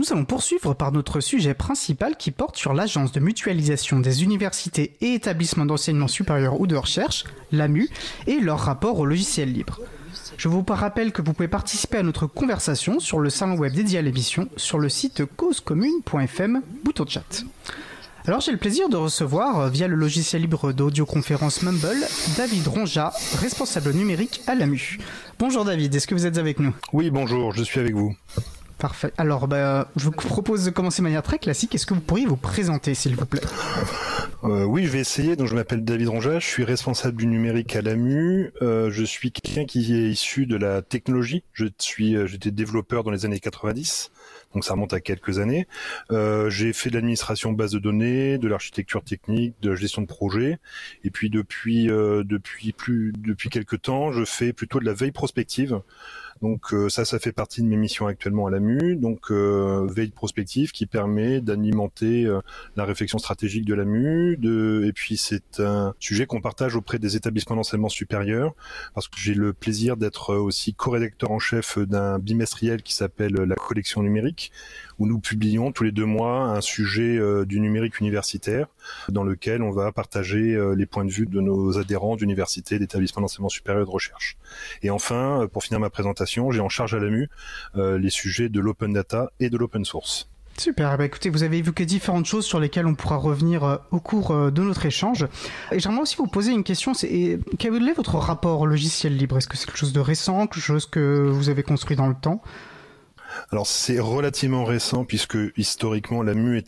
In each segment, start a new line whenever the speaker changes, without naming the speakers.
nous allons poursuivre par notre sujet principal qui porte sur l'Agence de mutualisation des universités et établissements d'enseignement supérieur ou de recherche, l'AMU, et leur rapport au logiciel libre. Je vous rappelle que vous pouvez participer à notre conversation sur le salon web dédié à l'émission sur le site causecommune.fm, bouton chat. Alors j'ai le plaisir de recevoir, via le logiciel libre d'audioconférence Mumble, David Ronja, responsable numérique à l'AMU. Bonjour David, est-ce que vous êtes avec nous ?
Oui, bonjour, je suis avec vous.
Parfait. Alors, je vous propose de commencer de manière très classique. Est-ce que vous pourriez vous présenter, s'il vous plaît ?
Oui, je vais essayer. Donc, je m'appelle David Ronja, je suis responsable du numérique à l'AMU. Je suis quelqu'un qui est issu de la technologie. J'étais développeur dans les années 90, donc ça remonte à quelques années. J'ai fait de l'administration base de données, de l'architecture technique, de la gestion de projet. Et puis depuis quelques temps, je fais plutôt de la veille prospective. Donc ça fait partie de mes missions actuellement à l'AMU, donc veille prospective qui permet d'alimenter la réflexion stratégique de l'AMU, et puis c'est un sujet qu'on partage auprès des établissements d'enseignement supérieur, parce que j'ai le plaisir d'être aussi co-rédacteur en chef d'un bimestriel qui s'appelle La Collection numérique, où nous publions tous les 2 mois un sujet du numérique universitaire, dans lequel on va partager les points de vue de nos adhérents d'universités, d'établissements d'enseignement supérieur et de recherche. Et enfin, pour finir ma présentation, j'ai en charge à l'AMU les sujets de l'open data et de l'open source.
Super, écoutez, vous avez évoqué différentes choses sur lesquelles on pourra revenir au cours de notre échange. Et j'aimerais aussi vous poser une question, quel est votre rapport au logiciel libre ? Est-ce que c'est quelque chose de récent, quelque chose que vous avez construit dans le temps ?
Alors c'est relativement récent puisque historiquement l'AMU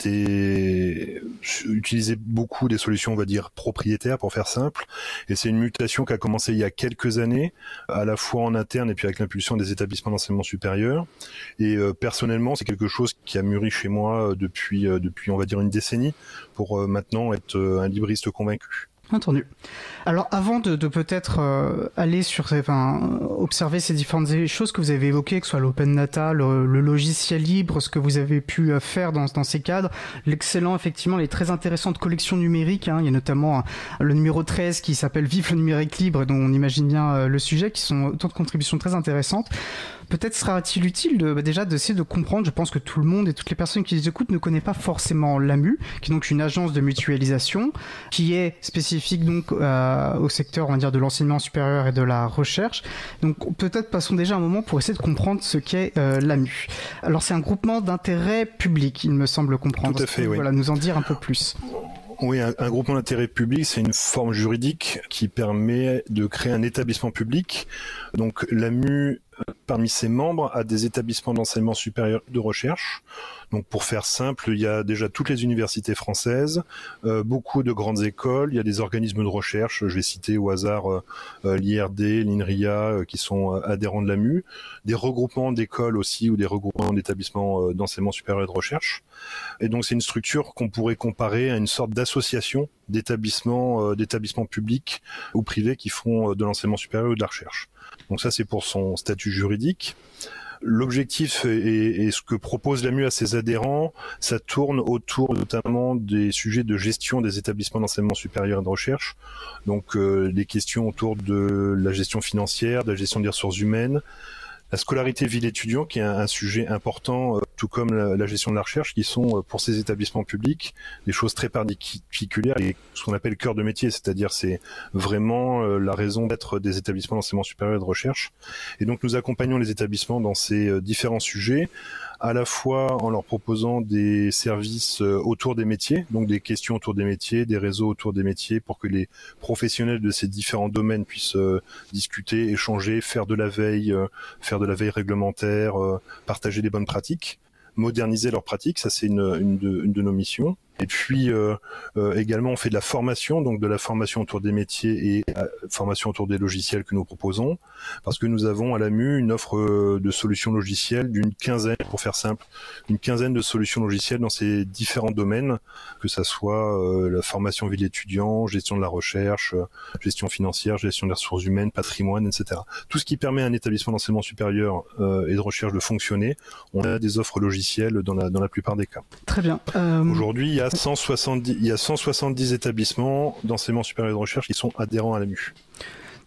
utilisait beaucoup des solutions, on va dire, propriétaires pour faire simple, et c'est une mutation qui a commencé il y a quelques années, à la fois en interne et puis avec l'impulsion des établissements d'enseignement supérieur. Et personnellement, c'est quelque chose qui a mûri chez moi depuis on va dire une décennie, pour maintenant être un libriste convaincu.
Entendu. Alors avant de peut-être aller observer ces différentes choses que vous avez évoquées, que ce soit l'open data, le logiciel libre, ce que vous avez pu faire dans ces cadres, l'excellent, effectivement, les très intéressantes collections numériques, il y a notamment le numéro 13 qui s'appelle Vive le numérique libre, dont on imagine bien le sujet, qui sont autant de contributions très intéressantes. Peut-être sera-t-il utile déjà d'essayer de comprendre, je pense que tout le monde et toutes les personnes qui les écoutent ne connaissent pas forcément l'AMU, qui est donc une agence de mutualisation, qui est spécifique donc au secteur, on va dire, de l'enseignement supérieur et de la recherche. Donc peut-être passons déjà un moment pour essayer de comprendre ce qu'est l'AMU. Alors c'est un groupement d'intérêt public, il me semble comprendre.
Tout à fait, oui.
Voilà, nous en dire un peu plus.
Oui, un groupement d'intérêt public, c'est une forme juridique qui permet de créer un établissement public. Donc l'AMU, parmi ses membres, a des établissements d'enseignement supérieur de recherche. Donc pour faire simple, il y a déjà toutes les universités françaises, beaucoup de grandes écoles, il y a des organismes de recherche, je vais citer au hasard l'IRD, l'INRIA, qui sont adhérents de l'AMU, des regroupements d'écoles aussi ou des regroupements d'établissements d'enseignement supérieur et de recherche. Et donc c'est une structure qu'on pourrait comparer à une sorte d'association d'établissements publics ou privés qui font de l'enseignement supérieur ou de la recherche. Donc ça c'est pour son statut juridique. L'objectif et ce que propose l'AMU à ses adhérents, ça tourne autour notamment des sujets de gestion des établissements d'enseignement supérieur et de recherche. Donc des questions autour de la gestion financière, de la gestion des ressources humaines, la scolarité vie d'étudiant qui est un sujet important, tout comme la gestion de la recherche, qui sont pour ces établissements publics des choses très particulières et ce qu'on appelle cœur de métier, c'est-à-dire c'est vraiment la raison d'être des établissements d'enseignement supérieur et de recherche. Et donc nous accompagnons les établissements dans ces différents sujets, à la fois en leur proposant des services autour des métiers, donc des questions autour des métiers, des réseaux autour des métiers, pour que les professionnels de ces différents domaines puissent discuter, échanger, faire de la veille réglementaire, partager des bonnes pratiques, moderniser leurs pratiques, ça c'est une de nos missions. Et puis également on fait de la formation, donc de la formation autour des métiers et formation autour des logiciels que nous proposons, parce que nous avons à l'AMU une offre de solutions logicielles d'une quinzaine, pour faire simple, une quinzaine de solutions logicielles dans ces différents domaines, que ça soit la formation vie de l'étudiant, gestion de la recherche, gestion financière, gestion des ressources humaines, patrimoine, etc. Tout ce qui permet à un établissement d'enseignement supérieur et de recherche de fonctionner, on a des offres logicielles dans la plupart des cas.
Très bien.
Aujourd'hui, il y a 170 établissements d'enseignement supérieur et de recherche qui sont adhérents à l'AMU.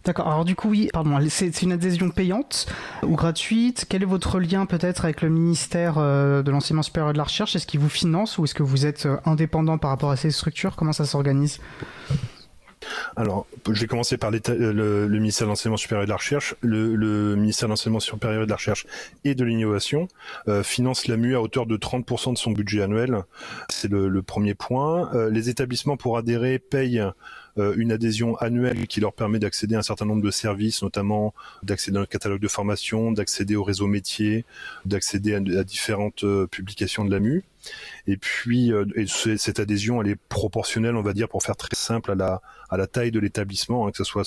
D'accord, alors du coup oui, pardon, c'est une adhésion payante ou gratuite? Quel est votre lien peut-être avec le ministère de l'enseignement supérieur et de la recherche? Est-ce qu'il vous finance ou est-ce que vous êtes indépendant par rapport à ces structures? Comment ça s'organise?
Alors, je vais commencer par le ministère de l'enseignement supérieur et de la recherche. Le ministère de l'enseignement supérieur et de la recherche et de l'innovation finance l'AMU à hauteur de 30% de son budget annuel. C'est le premier point. Les établissements pour adhérer payent une adhésion annuelle qui leur permet d'accéder à un certain nombre de services, notamment d'accéder au catalogue de formation, d'accéder au réseau métier, d'accéder à différentes publications de l'AMU. Et puis, cette adhésion, elle est proportionnelle, on va dire, pour faire très simple, à la taille de l'établissement, hein, que ce soit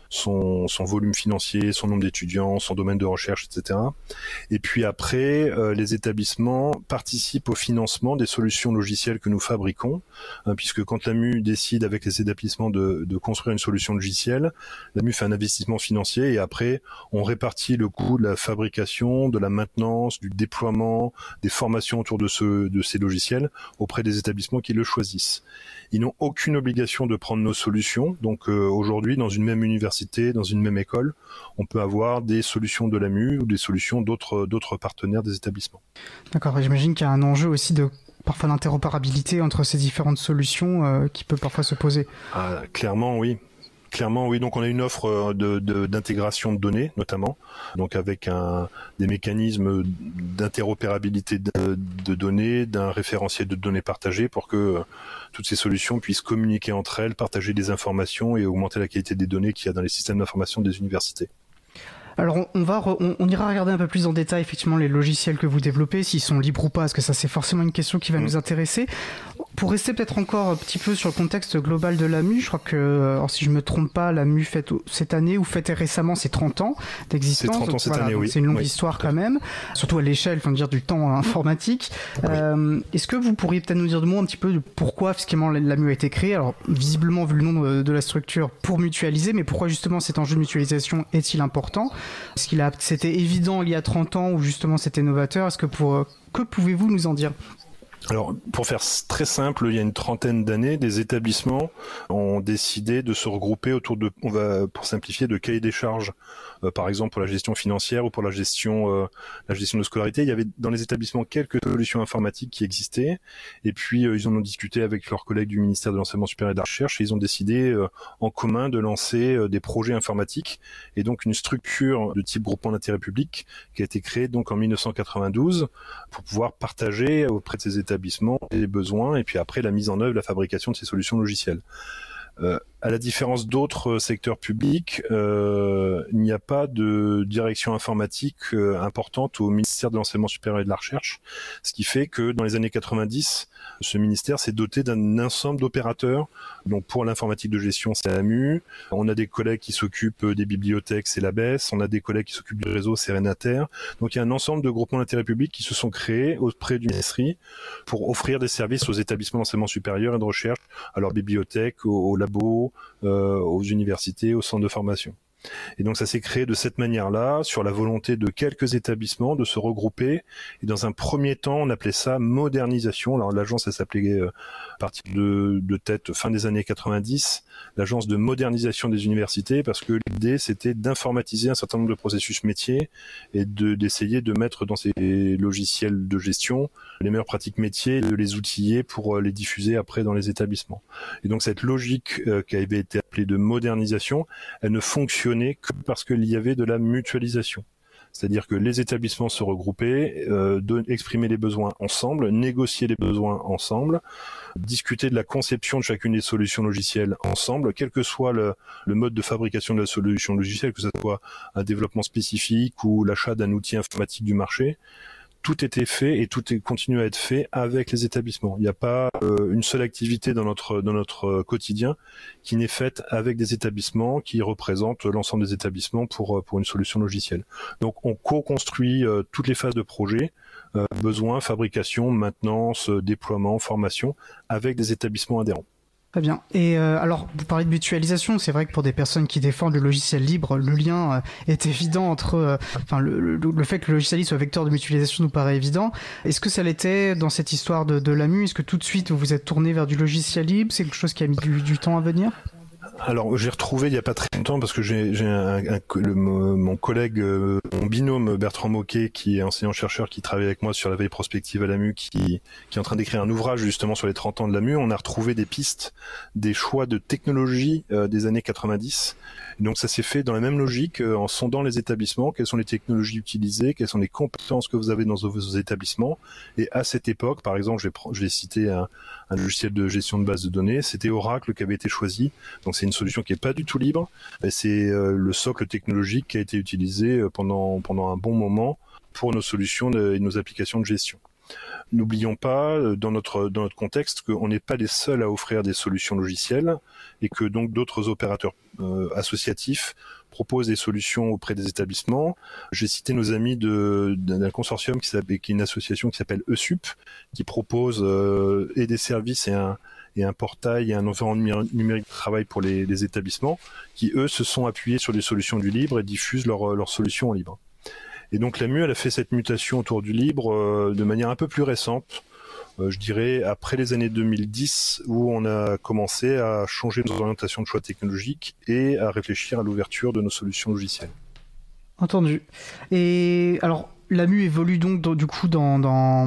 son volume financier, son nombre d'étudiants, son domaine de recherche, etc. Et puis après, les établissements participent au financement des solutions logicielles que nous fabriquons, hein, puisque quand l'AMU décide avec les établissements de construire une solution logicielle, l'AMU fait un investissement financier et après, on répartit le coût de la fabrication, de la maintenance, du déploiement, des formations autour de ces logiciels auprès des établissements qui le choisissent. Ils n'ont aucune obligation de prendre nos solutions, donc aujourd'hui, dans une même université, dans une même école, on peut avoir des solutions de l'AMU ou des solutions d'autres partenaires des établissements.
D'accord, et j'imagine qu'il y a un enjeu aussi parfois d'interopérabilité entre ces différentes solutions qui peut parfois se poser.
Ah, clairement, oui. Clairement, oui. Donc, on a une offre d'intégration de données, notamment, donc avec des mécanismes d'interopérabilité de données, d'un référentiel de données partagées pour que toutes ces solutions puissent communiquer entre elles, partager des informations et augmenter la qualité des données qu'il y a dans les systèmes d'information des universités.
Alors on ira regarder un peu plus en détail effectivement les logiciels que vous développez, s'ils sont libres ou pas, parce que ça c'est forcément une question qui va nous intéresser. Pour rester peut-être encore un petit peu sur le contexte global de l'AMU, je crois que, alors si je me trompe pas, l'AMU fête cette année ou fêtait récemment ses 30 ans d'existence.
C'est 30 ans cette année, oui.
C'est une longue histoire quand même, surtout à l'échelle, faut dire, du temps informatique. Oui. Est-ce que vous pourriez peut-être nous dire de moi un petit peu de pourquoi fiscalement l'AMU a été créé? Alors visiblement vu le nom de la structure pour mutualiser, mais pourquoi justement cet enjeu de mutualisation est-il important? Est-ce c'était évident il y a 30 ans ou justement c'était novateur? Que pouvez-vous nous en dire?
Alors, pour faire très simple, il y a une trentaine d'années, des établissements ont décidé de se regrouper autour pour simplifier, de cahiers des charges, par exemple pour la gestion financière ou pour la gestion de scolarité. Il y avait dans les établissements quelques solutions informatiques qui existaient, et puis ils en ont discuté avec leurs collègues du ministère de l'enseignement supérieur et de la recherche, et ils ont décidé en commun de lancer des projets informatiques, et donc une structure de type groupement d'intérêt public qui a été créée donc en 1992 pour pouvoir partager auprès de ces établissements les besoins et puis après la mise en œuvre, la fabrication de ces solutions logicielles. À la différence d'autres secteurs publics, il n'y a pas de direction informatique importante au ministère de l'enseignement supérieur et de la recherche, ce qui fait que dans les années 90, ce ministère s'est doté d'un ensemble d'opérateurs. Donc pour l'informatique de gestion, c'est l'AMU, on a des collègues qui s'occupent des bibliothèques, c'est l'ABES, on a des collègues qui s'occupent du réseau, c'est Renater. Donc il y a un ensemble de groupements d'intérêt public qui se sont créés auprès du ministère pour offrir des services aux établissements d'enseignement supérieur et de recherche, à leurs bibliothèques, aux labos, aux universités, aux centres de formation. Et donc ça s'est créé de cette manière-là, sur la volonté de quelques établissements de se regrouper. Et dans un premier temps, on appelait ça modernisation. Alors l'agence, elle s'appelait à partir de tête fin des années 90, l'agence de modernisation des universités, parce que l'idée c'était d'informatiser un certain nombre de processus métiers et d'essayer de mettre dans ces logiciels de gestion les meilleures pratiques métiers, de les outiller pour les diffuser après dans les établissements. Et donc cette logique qui avait été appelée de modernisation, elle ne fonctionnait que parce qu'il y avait de la mutualisation. C'est-à-dire que les établissements se regroupaient, exprimer les besoins ensemble, négocier les besoins ensemble, discuter de la conception de chacune des solutions logicielles ensemble, quel que soit le mode de fabrication de la solution logicielle, que ce soit un développement spécifique ou l'achat d'un outil informatique du marché. Tout était fait et continue à être fait avec les établissements. Il n'y a pas une seule activité dans notre quotidien qui n'est faite avec des établissements qui représentent l'ensemble des établissements pour une solution logicielle. Donc on co-construit toutes les phases de projet, besoin, fabrication, maintenance, déploiement, formation, avec des établissements adhérents.
Très bien. Et alors, vous parlez de mutualisation, c'est vrai que pour des personnes qui défendent le logiciel libre, le lien est évident entre... le fait que le logiciel libre soit vecteur de mutualisation nous paraît évident. Est-ce que ça l'était dans cette histoire de l'AMU? Est-ce que tout de suite vous vous êtes tourné vers du logiciel libre? C'est quelque chose qui a mis du temps à venir?
Alors, j'ai retrouvé il y a pas très longtemps parce que mon collègue, mon binôme Bertrand Moquet, qui est enseignant-chercheur, qui travaille avec moi sur la veille prospective à l'AMU, qui est en train d'écrire un ouvrage justement sur les 30 ans de l'AMU. On a retrouvé des pistes, des choix de technologie des années 90. Donc ça s'est fait dans la même logique, en sondant les établissements, quelles sont les technologies utilisées, quelles sont les compétences que vous avez dans vos établissements. Et à cette époque, par exemple, je vais citer un logiciel de gestion de base de données, c'était Oracle qui avait été choisi. Donc c'est une solution qui est pas du tout libre. Et c'est le socle technologique qui a été utilisé pendant un bon moment pour nos solutions et nos applications de gestion. N'oublions pas, dans notre contexte, qu'on n'est pas les seuls à offrir des solutions logicielles et que donc d'autres opérateurs associatifs proposent des solutions auprès des établissements. J'ai cité nos amis d'un consortium qui est une association qui s'appelle ESUP, qui propose et des services et un portail et un environnement numérique de travail pour les établissements, qui eux se sont appuyés sur des solutions du libre et diffusent leurs solutions en libre. Et donc l'AMU, elle a fait cette mutation autour du libre de manière un peu plus récente, je dirais après les années 2010, où on a commencé à changer nos orientations de choix technologiques et à réfléchir à l'ouverture de nos solutions logicielles.
Entendu. Et alors, l'AMU évolue donc du coup dans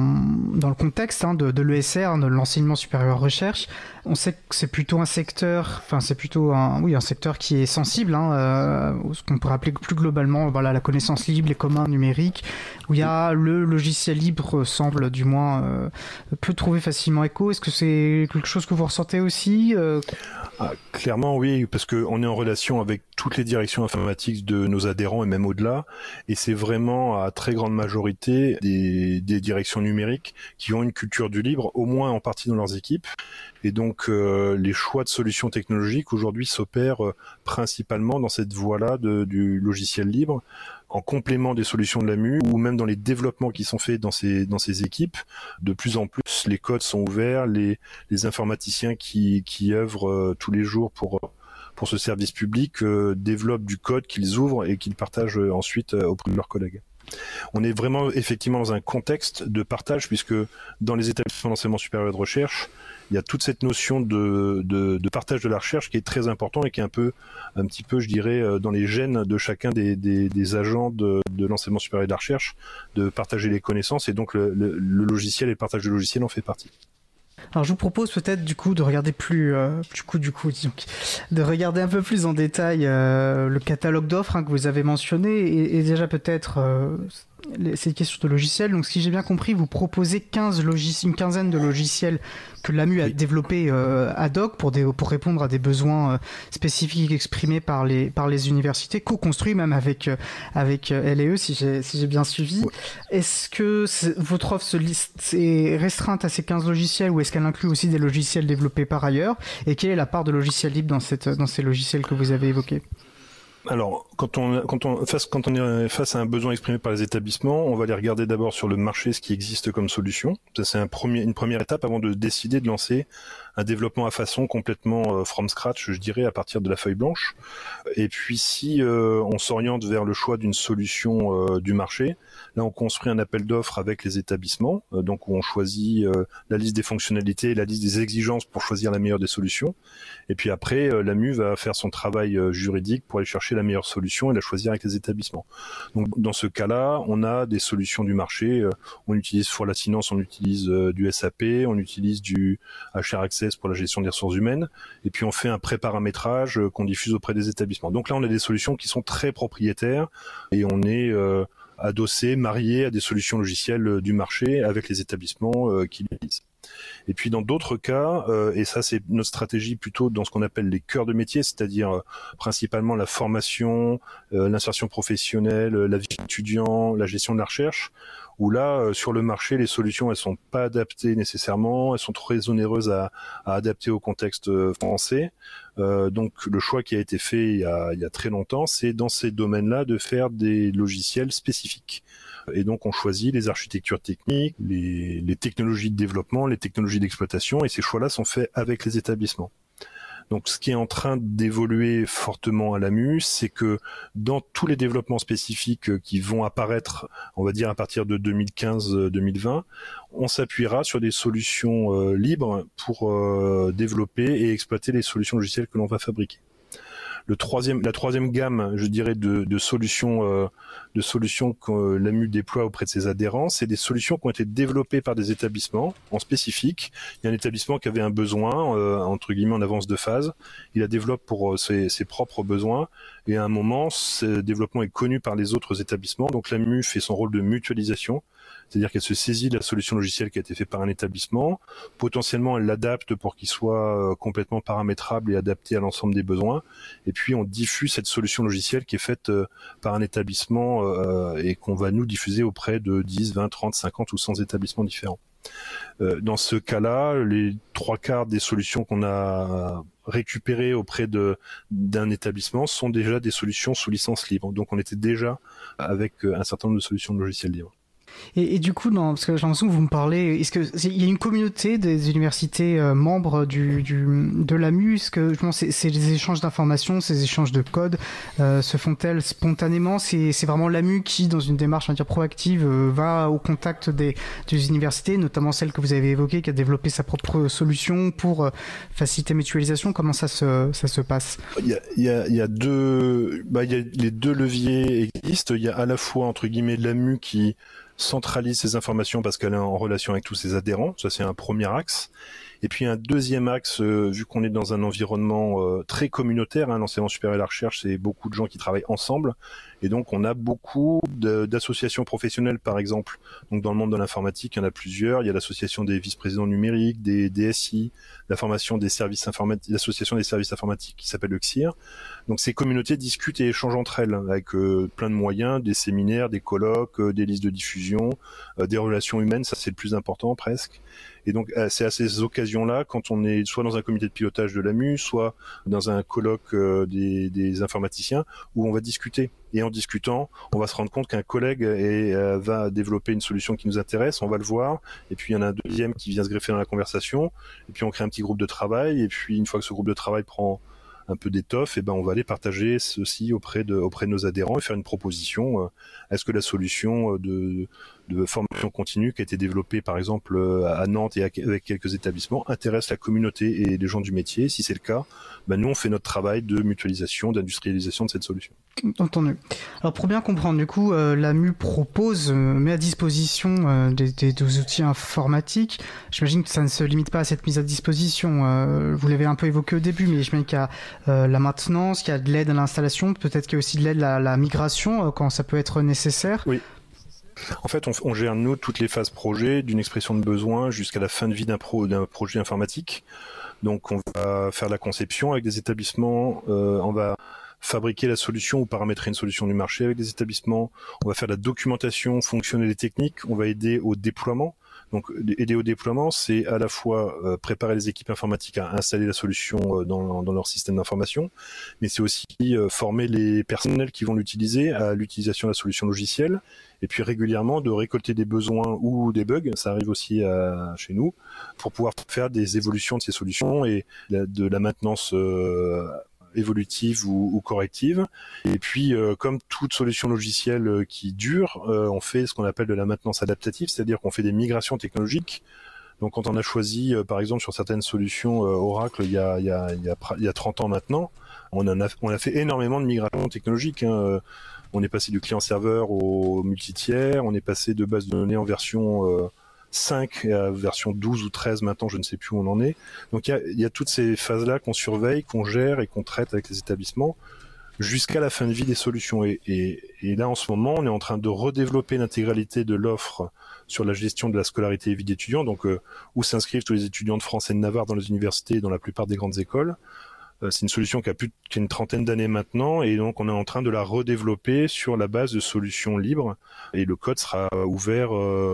le contexte de l'ESR, de l'enseignement supérieur recherche. On sait que c'est plutôt un secteur, un secteur qui est sensible, ce qu'on pourrait appeler plus globalement la connaissance libre, les communs numériques, où il y a le logiciel libre semble du moins peut trouver facilement écho. Est-ce que c'est quelque chose que vous ressentez aussi
Clairement oui, parce qu'on est en relation avec toutes les directions informatiques de nos adhérents et même au-delà, et c'est vraiment à très grande majorité des directions numériques qui ont une culture du libre, au moins en partie dans leurs équipes. Et donc les choix de solutions technologiques aujourd'hui s'opèrent principalement dans cette voie-là du logiciel libre, en complément des solutions de l'AMU ou même dans les développements qui sont faits dans ces équipes. De plus en plus, les codes sont ouverts, les informaticiens qui œuvrent tous les jours pour ce service public développent du code qu'ils ouvrent et qu'ils partagent ensuite auprès de leurs collègues. On est vraiment effectivement dans un contexte de partage, puisque dans les établissements d'enseignement supérieur et de recherche, il y a toute cette notion de partage de la recherche qui est très important et qui est un petit peu, je dirais, dans les gènes de chacun des agents de l'enseignement supérieur et de la recherche, de partager les connaissances, et donc le logiciel et le partage de logiciels en fait partie.
Alors je vous propose peut-être du coup de regarder de regarder un peu plus en détail le catalogue d'offres que vous avez mentionné et déjà peut-être ces questions de logiciels. Donc si j'ai bien compris, vous proposez une quinzaine de logiciels que l'AMU a développés ad hoc pour répondre à des besoins spécifiques exprimés par les universités, co-construits même avec LE si j'ai bien suivi. Ouais. Est-ce que votre offre est restreinte à ces 15 logiciels ou est-ce qu'elle inclut aussi des logiciels développés par ailleurs? Et quelle est la part de logiciels libres dans ces logiciels que vous avez évoqués?
Alors, quand on est face à un besoin exprimé par les établissements, on va aller regarder d'abord sur le marché ce qui existe comme solution. Ça, c'est une première étape avant de décider de lancer un développement à façon complètement from scratch, je dirais, à partir de la feuille blanche. Et puis, si on s'oriente vers le choix d'une solution du marché, là, on construit un appel d'offres avec les établissements, donc où on choisit la liste des fonctionnalités, la liste des exigences pour choisir la meilleure des solutions. Et puis après, l'AMU va faire son travail juridique pour aller chercher la meilleure solution et la choisir avec les établissements. Donc, dans ce cas-là, on a des solutions du marché. On utilise pour la finance, on utilise du SAP, on utilise du HR Access pour la gestion des ressources humaines. Et puis, on fait un pré-paramétrage qu'on diffuse auprès des établissements. Donc là, on a des solutions qui sont très propriétaires et on est adossé, marié à des solutions logicielles du marché avec les établissements qui l'utilisent. Et puis dans d'autres cas, et ça c'est notre stratégie plutôt dans ce qu'on appelle les cœurs de métier, c'est-à-dire principalement la formation, l'insertion professionnelle, la vie étudiant, la gestion de la recherche, où là sur le marché les solutions elles sont pas adaptées nécessairement, elles sont très onéreuses à adapter au contexte français. Donc le choix qui a été fait il y a très longtemps, c'est dans ces domaines-là de faire des logiciels spécifiques. Et donc on choisit les architectures techniques, les technologies de développement, les technologies d'exploitation, et ces choix-là sont faits avec les établissements. Donc ce qui est en train d'évoluer fortement à l'AMU, c'est que dans tous les développements spécifiques qui vont apparaître, on va dire à partir de 2015-2020, on s'appuiera sur des solutions libres pour développer et exploiter les solutions logicielles que l'on va fabriquer. la troisième gamme, je dirais, de solutions que l'AMU déploie auprès de ses adhérents, c'est des solutions qui ont été développées par des établissements en spécifique. Il y a un établissement qui avait un besoin, entre guillemets, en avance de phase. Il la développe pour ses propres besoins. Et à un moment, ce développement est connu par les autres établissements. Donc l'AMU fait son rôle de mutualisation. C'est-à-dire qu'elle se saisit de la solution logicielle qui a été faite par un établissement. Potentiellement, elle l'adapte pour qu'il soit complètement paramétrable et adapté à l'ensemble des besoins. Et puis, on diffuse cette solution logicielle qui est faite par un établissement et qu'on va nous diffuser auprès de 10, 20, 30, 50 ou 100 établissements différents. Dans ce cas-là, les 3/4 des solutions qu'on a récupérées auprès d'un établissement sont déjà des solutions sous licence libre. Donc, on était déjà avec un certain nombre de solutions de logiciels libres.
Et du coup, parce que j'ai l'impression que vous me parlez, est-ce qu'il y a une communauté des universités membres de l'AMU? Est-ce que c'est les échanges d'informations, ces échanges de code se font-elles spontanément? C'est vraiment l'AMU qui, dans une démarche, on va dire, proactive, va au contact des universités, notamment celle que vous avez évoquée, qui a développé sa propre solution pour faciliter la mutualisation. Comment ça se passe?
Il y a les deux leviers existent. Il y a à la fois, entre guillemets, l'AMU qui centralise ces informations parce qu'elle est en relation avec tous ses adhérents. Ça, c'est un premier axe. Et puis un deuxième axe, vu qu'on est dans un environnement très communautaire, l'enseignement supérieur et la recherche, c'est beaucoup de gens qui travaillent ensemble. Et donc, on a beaucoup d'associations professionnelles, par exemple. Donc, dans le monde de l'informatique, il y en a plusieurs. Il y a l'association des vice-présidents numériques, des DSI, la formation des services informatiques, l'association des services informatiques qui s'appelle le CSIR. Donc, ces communautés discutent et échangent entre elles avec plein de moyens, des séminaires, des colloques, des listes de diffusion, des relations humaines. Ça, c'est le plus important presque. Et donc, c'est à ces occasions-là, quand on est soit dans un comité de pilotage de l'AMU, soit dans un colloque des informaticiens, où on va discuter. Et en discutant, on va se rendre compte qu'un collègue va développer une solution qui nous intéresse, on va le voir, et puis il y en a un deuxième qui vient se greffer dans la conversation, et puis on crée un petit groupe de travail, et puis une fois que ce groupe de travail prend un peu d'étoffe, et ben on va aller partager ceci auprès de nos adhérents et faire une proposition. Est-ce que la solution de formation continue qui a été développée par exemple à Nantes et avec quelques établissements intéresse la communauté et les gens du métier? Si c'est le cas, ben nous on fait notre travail de mutualisation, d'industrialisation de cette solution.
Entendu. Alors pour bien comprendre, du coup, l'AMU met à disposition des outils informatiques. J'imagine que ça ne se limite pas à cette mise à disposition. Vous l'avez un peu évoqué au début, mais j'imagine qu'il y a la maintenance, qu'il y a de l'aide à l'installation, peut-être qu'il y a aussi de l'aide à la migration quand ça peut être nécessaire.
Oui. En fait, on gère, nous, toutes les phases projet, d'une expression de besoin jusqu'à la fin de vie d'un projet informatique. Donc, on va faire la conception avec des établissements, on va fabriquer la solution ou paramétrer une solution du marché avec des établissements, on va faire la documentation fonctionnelle et technique, on va aider au déploiement. Donc, aider au déploiement, c'est à la fois préparer les équipes informatiques à installer la solution dans leur système d'information, mais c'est aussi former les personnels qui vont l'utiliser à l'utilisation de la solution logicielle, et puis régulièrement de récolter des besoins ou des bugs, ça arrive aussi chez nous, pour pouvoir faire des évolutions de ces solutions et de la maintenance évolutive ou corrective. Et puis, comme toute solution logicielle qui dure, on fait ce qu'on appelle de la maintenance adaptative, c'est-à-dire qu'on fait des migrations technologiques. Donc, quand on a choisi, par exemple, sur certaines solutions Oracle il y a 30 ans maintenant, on a fait énormément de migrations technologiques. On est passé du client-serveur au multitiers, on est passé de base de données en version 5 à version 12 ou 13 maintenant, je ne sais plus où on en est. Donc il y a toutes ces phases-là qu'on surveille, qu'on gère et qu'on traite avec les établissements jusqu'à la fin de vie des solutions. Et là, en ce moment, on est en train de redévelopper l'intégralité de l'offre sur la gestion de la scolarité et vie d'étudiants, donc où s'inscrivent tous les étudiants de France et de Navarre dans les universités et dans la plupart des grandes écoles. C'est une solution qui a une trentaine d'années maintenant, et donc on est en train de la redévelopper sur la base de solutions libres, et le code sera ouvert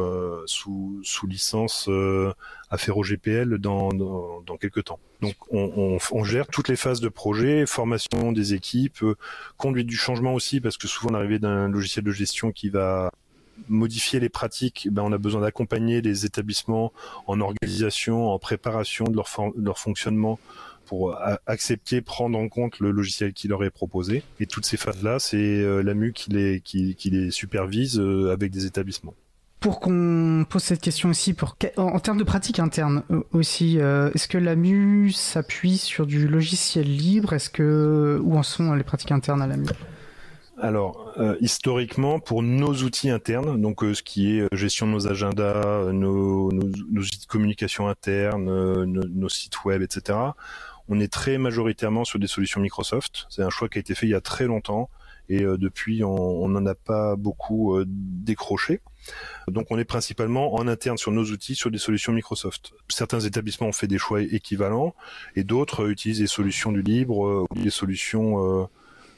sous licence Affero GPL dans quelques temps. Donc on gère toutes les phases de projet, formation des équipes, conduite du changement aussi, parce que souvent l'arrivée d'un logiciel de gestion qui va modifier les pratiques, on a besoin d'accompagner les établissements en organisation, en préparation de leur fonctionnement, pour accepter, prendre en compte le logiciel qui leur est proposé. Et toutes ces phases-là, c'est l'AMU qui les supervise avec des établissements.
Pour qu'on pose cette question aussi, en termes de pratique interne aussi, est-ce que l'AMU s'appuie sur du logiciel libre? Où en sont les pratiques internes à l'AMU?
Alors, historiquement, pour nos outils internes, donc ce qui est gestion de nos agendas, nos outils de communication interne, nos sites web, etc., on est très majoritairement sur des solutions Microsoft. C'est un choix qui a été fait il y a très longtemps et depuis, on n'en a pas beaucoup décroché. Donc on est principalement en interne sur nos outils, sur des solutions Microsoft. Certains établissements ont fait des choix équivalents et d'autres utilisent des solutions du libre ou des solutions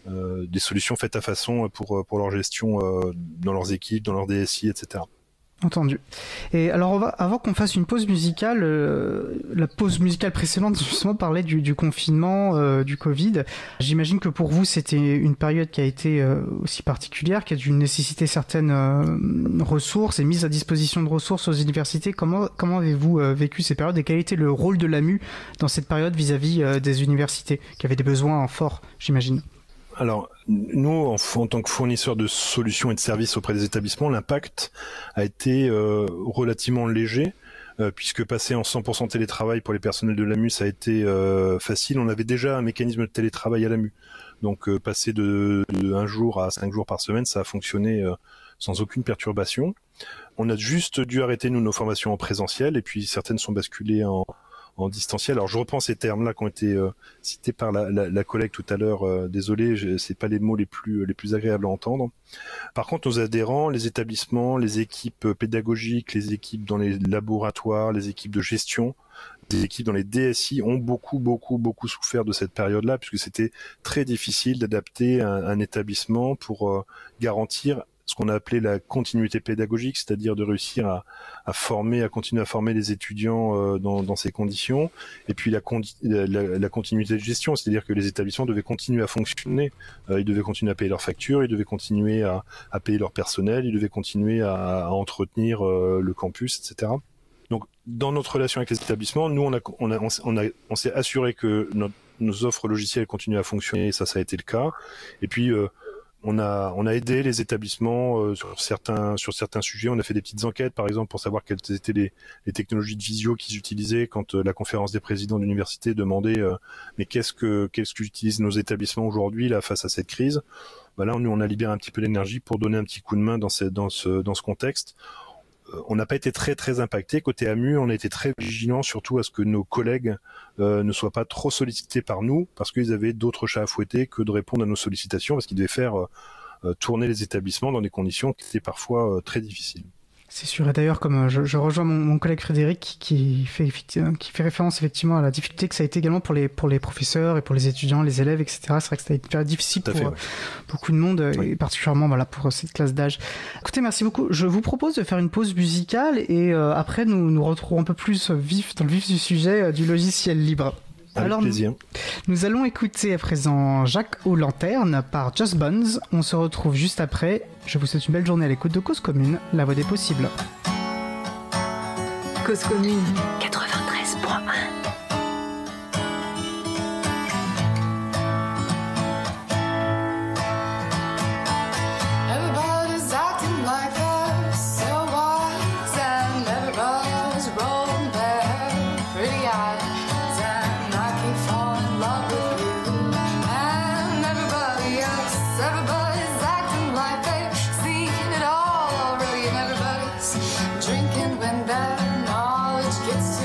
faites à façon pour leur gestion dans leurs équipes, dans leur DSI, etc.
Entendu. Et alors, avant qu'on fasse une pause musicale, la pause musicale précédente justement parlait du confinement, du Covid. J'imagine que pour vous, c'était une période qui a été aussi particulière, qui a dû nécessiter certaines ressources et mise à disposition de ressources aux universités. Comment avez-vous vécu ces périodes et quel était le rôle de l'AMU dans cette période vis-à-vis des universités qui avaient des besoins forts, j'imagine?
Alors, nous, en tant que fournisseurs de solutions et de services auprès des établissements, l'impact a été relativement léger, puisque passer en 100% télétravail pour les personnels de l'AMU, ça a été facile. On avait déjà un mécanisme de télétravail à l'AMU. Donc, passer de 1 jour à 5 jours par semaine, ça a fonctionné sans aucune perturbation. On a juste dû arrêter, nos formations en présentiel, et puis certaines sont basculées en distanciel. Alors je reprends ces termes-là qui ont été cités par la collègue tout à l'heure. Désolé, c'est pas les mots les plus agréables à entendre. Par contre, nos adhérents, les établissements, les équipes pédagogiques, les équipes dans les laboratoires, les équipes de gestion, les équipes dans les DSI ont beaucoup souffert de cette période-là, puisque c'était très difficile d'adapter un établissement pour garantir ce qu'on a appelé la continuité pédagogique, c'est-à-dire de réussir à continuer à former les étudiants dans ces conditions, et puis la continuité de gestion, c'est-à-dire que les établissements devaient continuer à fonctionner, ils devaient continuer à payer leurs factures, ils devaient continuer à payer leur personnel, ils devaient continuer à entretenir le campus, etc. Donc, dans notre relation avec les établissements, nous, on s'est assuré que nos offres logicielles continuent à fonctionner, et ça a été le cas, et puis on a aidé les établissements sur certains sujets. On a fait des petites enquêtes, par exemple, pour savoir quelles étaient les technologies de visio qu'ils utilisaient quand la conférence des présidents d'université demandait mais qu'est-ce qu'utilisent nos établissements aujourd'hui là face à cette crise. Là, nous, on a libéré un petit peu d'énergie pour donner un petit coup de main dans ce contexte. On n'a pas été très impacté. Côté AMU, on a été très vigilants, surtout à ce que nos collègues ne soient pas trop sollicités par nous, parce qu'ils avaient d'autres chats à fouetter que de répondre à nos sollicitations, parce qu'ils devaient faire tourner les établissements dans des conditions qui étaient parfois très difficiles.
C'est sûr, et d'ailleurs, comme je rejoins mon collègue Frédéric qui fait référence effectivement à la difficulté que ça a été également pour les professeurs et pour les étudiants, les élèves, etc. C'est vrai que ça a été très difficile pour beaucoup de monde, oui. Et particulièrement pour cette classe d'âge. Écoutez, merci beaucoup. Je vous propose de faire une pause musicale et après nous retrouvons un peu plus dans le vif du sujet du logiciel libre.
Avec plaisir.
Nous allons écouter à présent Jacques aux lanternes par Just Buns. On se retrouve juste après. Je vous souhaite une belle journée à l'écoute de Cause Commune, la voix des possibles.
Cause Commune 93.1.
Drinking when their knowledge gets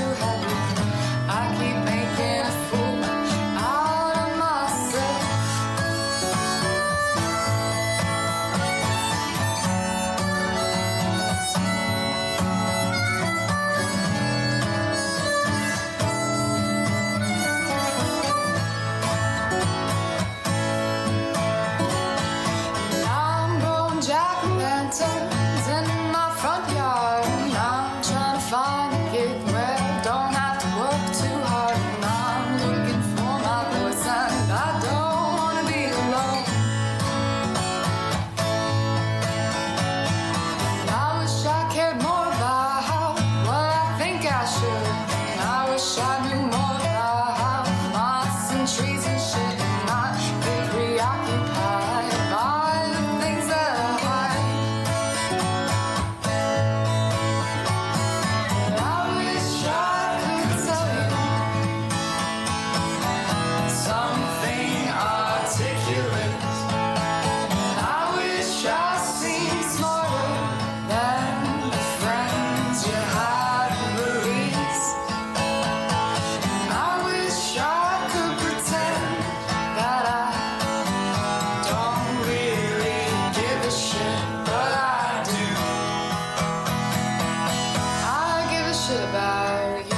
about you.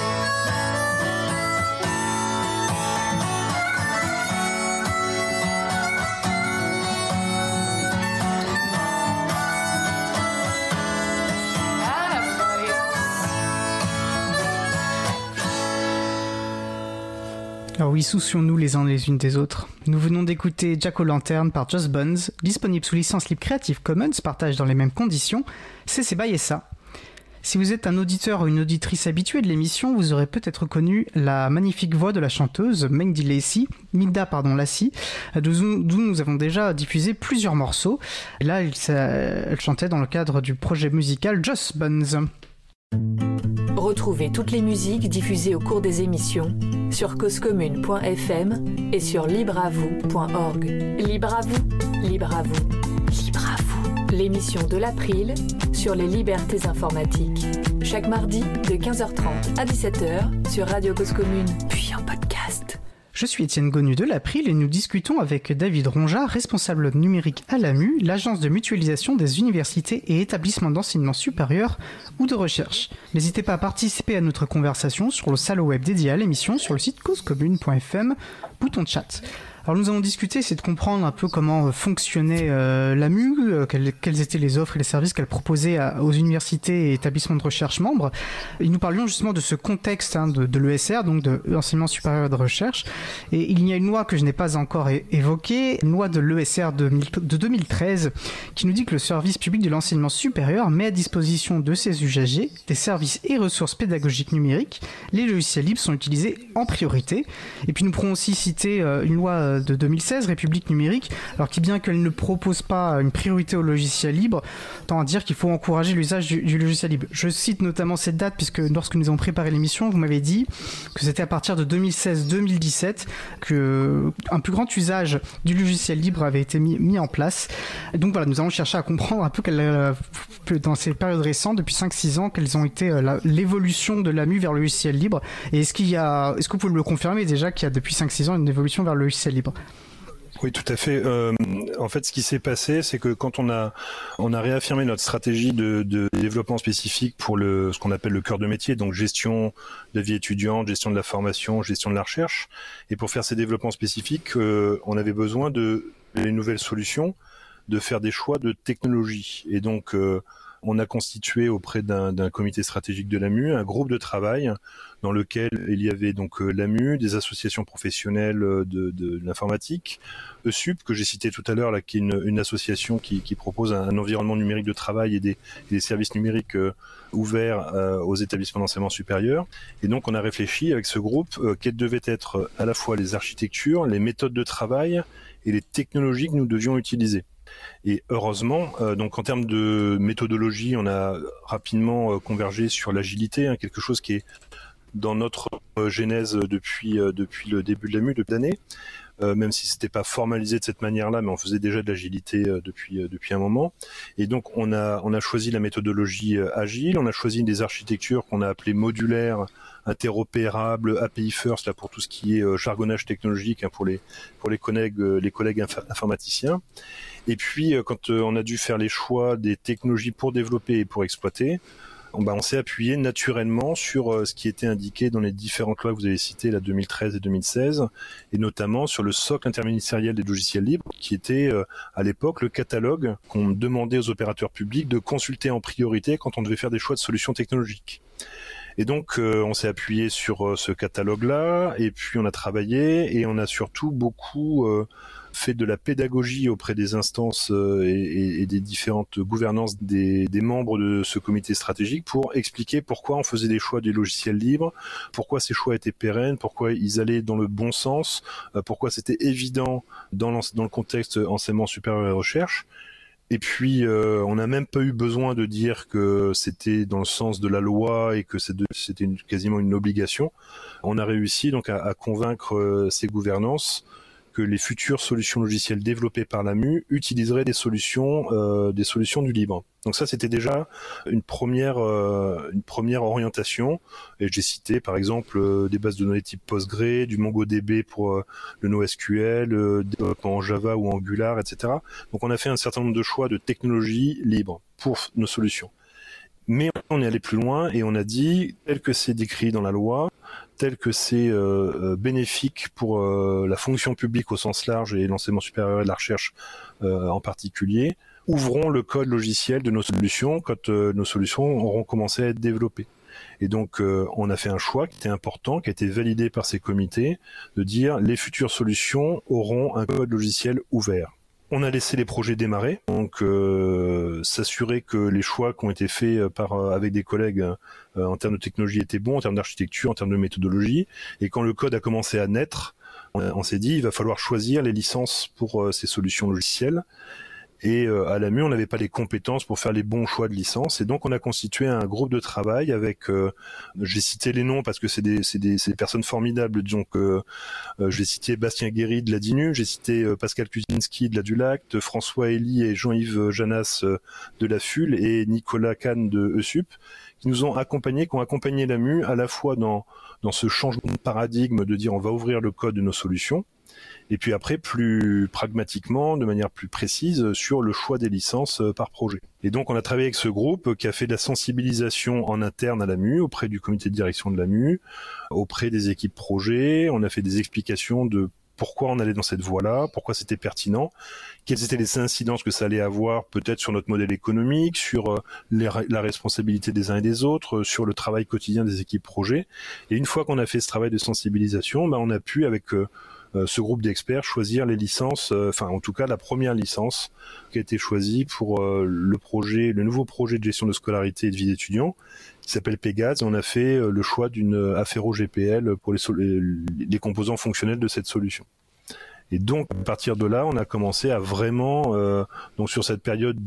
Alors oui, soucions-nous les uns les unes des autres. Nous venons d'écouter Jack-O-Lantern par Just Buns, disponible sous licence libre Creative Commons, partage dans les mêmes conditions, c'est Bayessa. Si vous êtes un auditeur ou une auditrice habituée de l'émission, vous aurez peut-être reconnu la magnifique voix de la chanteuse Minda Lassi, d'où nous avons déjà diffusé plusieurs morceaux. Et là, elle chantait dans le cadre du projet musical Just Buns.
Retrouvez toutes les musiques diffusées au cours des émissions sur causecommune.fm et sur libreavou.org. Libre à vous, libre à vous, libre à vous. L'émission de l'April sur les libertés informatiques. Chaque mardi de 15h30 à 17h sur Radio Cause Commune, puis en podcast.
Je suis Étienne Gonu de l'April et nous discutons avec David Ronja, responsable numérique à l'AMU, l'agence de mutualisation des universités et établissements d'enseignement supérieur ou de recherche. N'hésitez pas à participer à notre conversation sur le salon web dédié à l'émission sur le site causecommune.fm, bouton de chat. Alors nous avons discuté, c'est de comprendre un peu comment fonctionnait l'AMU, quelles étaient les offres et les services qu'elle proposait aux universités et établissements de recherche membres. Et nous parlions justement de ce contexte de l'ESR, donc de l'enseignement supérieur de recherche. Et il y a une loi que je n'ai pas encore évoquée, une loi de l'ESR de 2013, qui nous dit que le service public de l'enseignement supérieur met à disposition de ses usagers des services et ressources pédagogiques numériques. Les logiciels libres sont utilisés en priorité. Et puis nous pourrons aussi citer une loi de 2016, République numérique, alors qui, bien qu'elle ne propose pas une priorité au logiciel libre, tend à dire qu'il faut encourager l'usage du logiciel libre. Je cite notamment cette date puisque lorsque nous avons préparé l'émission, vous m'avez dit que c'était à partir de 2016-2017 qu'un plus grand usage du logiciel libre avait été mis en place. Et donc voilà, nous allons chercher à comprendre un peu dans ces périodes récentes, depuis 5-6 ans, quelles ont été l'évolution de l'AMU vers le logiciel libre. Et est-ce que vous pouvez me le confirmer déjà qu'il y a depuis 5-6 ans une évolution vers le logiciel libre ?
Oui, tout à fait. En fait, ce qui s'est passé, c'est que quand on a réaffirmé notre stratégie de développement spécifique pour ce qu'on appelle le cœur de métier, donc gestion de la vie étudiante, gestion de la formation, gestion de la recherche, et pour faire ces développements spécifiques, on avait besoin de les nouvelles solutions, de faire des choix de technologie. Et donc, on a constitué auprès d'un comité stratégique de l'AMU un groupe de travail dans lequel il y avait donc l'AMU, des associations professionnelles de l'informatique, ESUP que j'ai cité tout à l'heure, là, qui est une association qui propose un environnement numérique de travail et des services numériques ouverts aux établissements d'enseignement supérieur. Et donc on a réfléchi avec ce groupe quelles devaient être à la fois les architectures, les méthodes de travail et les technologies que nous devions utiliser. Et heureusement, donc en termes de méthodologie, on a rapidement convergé sur l'agilité, quelque chose qui est dans notre genèse depuis le début de l'AMU, depuis l'année, même si c'était pas formalisé de cette manière-là, mais on faisait déjà de l'agilité depuis un moment. Et donc on a choisi la méthodologie agile, on a choisi des architectures qu'on a appelées modulaires, interopérables, API first, là pour tout ce qui est jargonnage technologique, pour les collègues informaticiens. Et puis, quand on a dû faire les choix des technologies pour développer et pour exploiter, on s'est appuyé naturellement sur ce qui était indiqué dans les différentes lois que vous avez citées, la 2013 et 2016, et notamment sur le socle interministériel des logiciels libres, qui était à l'époque le catalogue qu'on demandait aux opérateurs publics de consulter en priorité quand on devait faire des choix de solutions technologiques. Et donc, on s'est appuyé sur ce catalogue-là, et puis on a travaillé, et on a surtout beaucoup fait de la pédagogie auprès des instances et des différentes gouvernances des membres de ce comité stratégique pour expliquer pourquoi on faisait des choix des logiciels libres, pourquoi ces choix étaient pérennes, pourquoi ils allaient dans le bon sens, pourquoi c'était évident dans le contexte enseignement supérieur et recherche. Et puis, on n'a même pas eu besoin de dire que c'était dans le sens de la loi et que c'était quasiment une obligation. On a réussi donc à convaincre ces gouvernances que les futures solutions logicielles développées par l'AMU utiliseraient des solutions du libre. Donc ça, c'était déjà une première orientation. Et j'ai cité, par exemple, des bases de données type Postgre, du MongoDB pour le NoSQL, développement en Java ou Angular, etc. Donc on a fait un certain nombre de choix de technologies libres pour nos solutions. Mais on est allé plus loin et on a dit, tel que c'est décrit dans la loi, tel que c'est bénéfique pour la fonction publique au sens large et l'enseignement supérieur et de la recherche en particulier, ouvrons le code logiciel de nos solutions quand nos solutions auront commencé à être développées. Et donc, on a fait un choix qui était important, qui a été validé par ces comités, de dire les futures solutions auront un code logiciel ouvert. On a laissé les projets démarrer, donc s'assurer que les choix qui ont été faits avec des collègues en termes de technologie étaient bons, en termes d'architecture, en termes de méthodologie. Et quand le code a commencé à naître, on s'est dit il va falloir choisir les licences pour ces solutions logicielles. Et à l'AMU, on n'avait pas les compétences pour faire les bons choix de licence. Et donc, on a constitué un groupe de travail avec, j'ai cité les noms parce que c'est des personnes formidables. Donc, j'ai cité Bastien Guéry de la DINU, j'ai cité Pascal Kuzinski de la Dulac, François Elie et Jean-Yves Janas de la FUL et Nicolas Kahn de ESUP, qui nous ont accompagnés, qui ont accompagné l'AMU à la fois dans ce changement de paradigme de dire on va ouvrir le code de nos solutions, et puis après, plus pragmatiquement, de manière plus précise, sur le choix des licences par projet. Et donc, on a travaillé avec ce groupe qui a fait de la sensibilisation en interne à l'AMU, auprès du comité de direction de l'AMU, auprès des équipes projets. On a fait des explications de pourquoi on allait dans cette voie-là, pourquoi c'était pertinent, quelles étaient les incidences que ça allait avoir peut-être sur notre modèle économique, sur la responsabilité des uns et des autres, sur le travail quotidien des équipes projets. Et une fois qu'on a fait ce travail de sensibilisation, on a pu, avec ce groupe d'experts, choisir les licences, en tout cas la première licence qui a été choisie pour le nouveau projet de gestion de scolarité et de vie d'étudiants, qui s'appelle Pégase. On a fait le choix d'une Affero GPL pour les composants fonctionnels de cette solution. Et donc, à partir de là, on a commencé à vraiment, donc sur cette période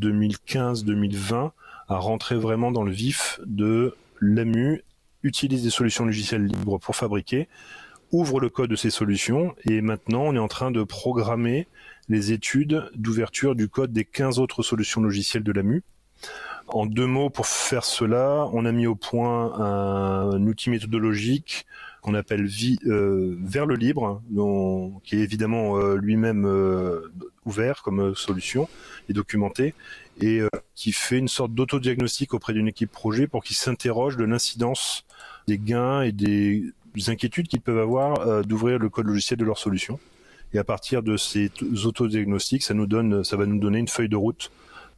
2015-2020, à rentrer vraiment dans le vif de l'AMU, utilise des solutions logicielles libres pour fabriquer, ouvre le code de ces solutions, et maintenant on est en train de programmer les études d'ouverture du code des 15 autres solutions logicielles de l'AMU. En 2 mots, pour faire cela, on a mis au point un outil méthodologique qu'on appelle vers le libre, qui est évidemment lui-même ouvert comme solution et documenté, et qui fait une sorte d'autodiagnostic auprès d'une équipe projet pour qu'ils s'interrogent de l'incidence des gains et des inquiétudes qu'ils peuvent avoir d'ouvrir le code logiciel de leur solution. Et à partir de ces autodiagnostics, ça va nous donner une feuille de route,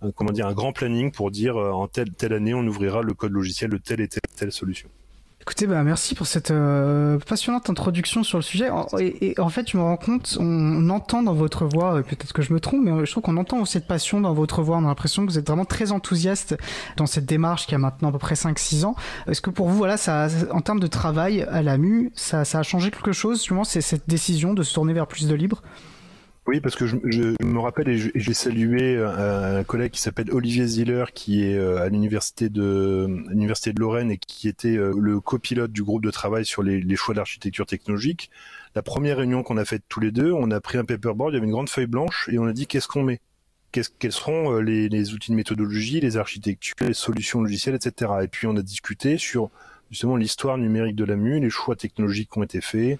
un grand planning pour dire en telle année on ouvrira le code logiciel de telle et telle solution.
Écoutez, merci pour cette passionnante introduction sur le sujet. Et en fait, je me rends compte, on entend dans votre voix, peut-être que je me trompe, mais je trouve qu'on entend cette passion dans votre voix. On a l'impression que vous êtes vraiment très enthousiaste dans cette démarche qui a maintenant à peu près 5-6 ans. Est-ce que pour vous, voilà, ça, en termes de travail à l'AMU, ça a changé quelque chose, justement, c'est cette décision de se tourner vers plus de libre ?
Oui, parce que je me rappelle et j'ai salué un collègue qui s'appelle Olivier Ziller, qui est à l'université de Lorraine et qui était le copilote du groupe de travail sur les choix d'architecture technologique. La première réunion qu'on a faite tous les deux, on a pris un paperboard, il y avait une grande feuille blanche et on a dit qu'est-ce qu'on met, quels seront les outils de méthodologie, les architectures, les solutions logicielles, etc. Et puis on a discuté sur justement l'histoire numérique de l'AMU, les choix technologiques qui ont été faits,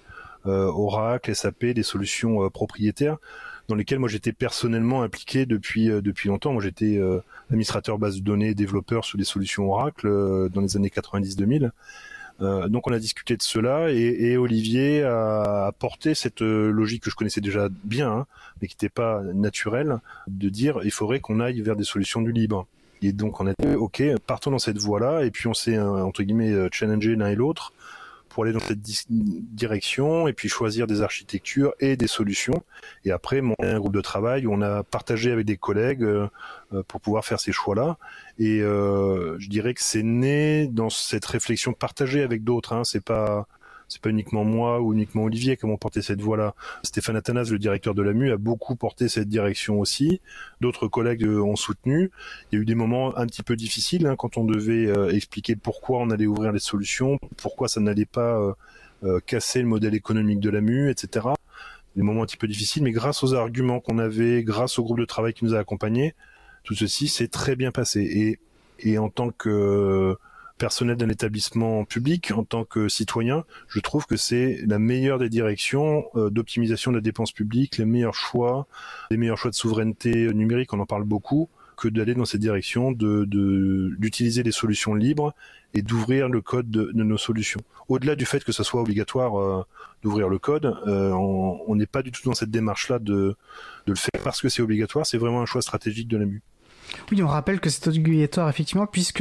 Oracle, SAP, des solutions propriétaires dans lesquelles moi j'étais personnellement impliqué depuis longtemps. Moi j'étais administrateur base de données, développeur sur des solutions Oracle dans les années 90-2000. Donc on a discuté de cela et Olivier a apporté cette logique que je connaissais déjà bien, mais qui n'était pas naturelle, de dire il faudrait qu'on aille vers des solutions du libre. Et donc on a dit ok, partons dans cette voie-là, et puis on s'est entre guillemets challengé l'un et l'autre pour aller dans cette direction et puis choisir des architectures et des solutions. Et après, on a un groupe de travail où on a partagé avec des collègues pour pouvoir faire ces choix-là. Et je dirais que c'est né dans cette réflexion partagée avec d'autres. C'est pas uniquement moi ou uniquement Olivier qui ont porté cette voie-là. Stéphane Athanas, le directeur de l'AMU, a beaucoup porté cette direction aussi. D'autres collègues ont soutenu. Il y a eu des moments un petit peu difficiles quand on devait expliquer pourquoi on allait ouvrir les solutions, pourquoi ça n'allait pas casser le modèle économique de l'AMU, etc. Des moments un petit peu difficiles, mais grâce aux arguments qu'on avait, grâce au groupe de travail qui nous a accompagnés, tout ceci s'est très bien passé. Et en tant que personnel d'un établissement public, en tant que citoyen, je trouve que c'est la meilleure des directions d'optimisation de la dépense publique, les meilleurs choix de souveraineté numérique, on en parle beaucoup. que d'aller dans cette direction d'utiliser des solutions libres et d'ouvrir le code de nos solutions. Au-delà du fait que ça soit obligatoire d'ouvrir le code, on n'est pas du tout dans cette démarche-là de le faire parce que c'est obligatoire, c'est vraiment un choix stratégique de l'AMU.
Oui, on rappelle que c'est obligatoire effectivement puisque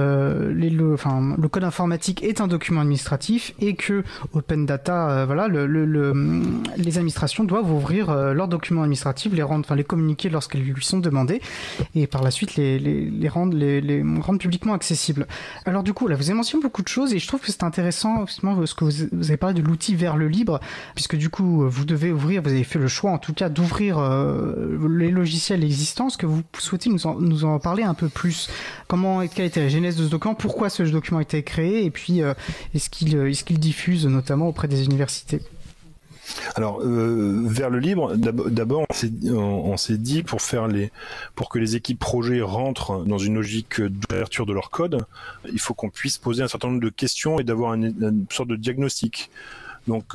le code informatique est un document administratif et que Open Data, les administrations doivent ouvrir leurs documents administratifs, les communiquer lorsqu'elles lui sont demandés et par la suite les rendre publiquement accessibles. Alors du coup, là, vous avez mentionné beaucoup de choses et je trouve que c'est intéressant justement ce que vous avez parlé de l'outil vers le libre, puisque du coup, vous avez fait le choix en tout cas d'ouvrir les logiciels existants. Est-ce que vous souhaitez nous en parler un peu plus? Quelle était la genèse de ce document? Pourquoi ce document a été créé? Et puis, est-ce qu'il diffuse notamment auprès des universités?
Alors, vers le libre, d'abord, on s'est dit pour que les équipes projets rentrent dans une logique d'ouverture de leur code, il faut qu'on puisse poser un certain nombre de questions et d'avoir une sorte de diagnostic. Donc,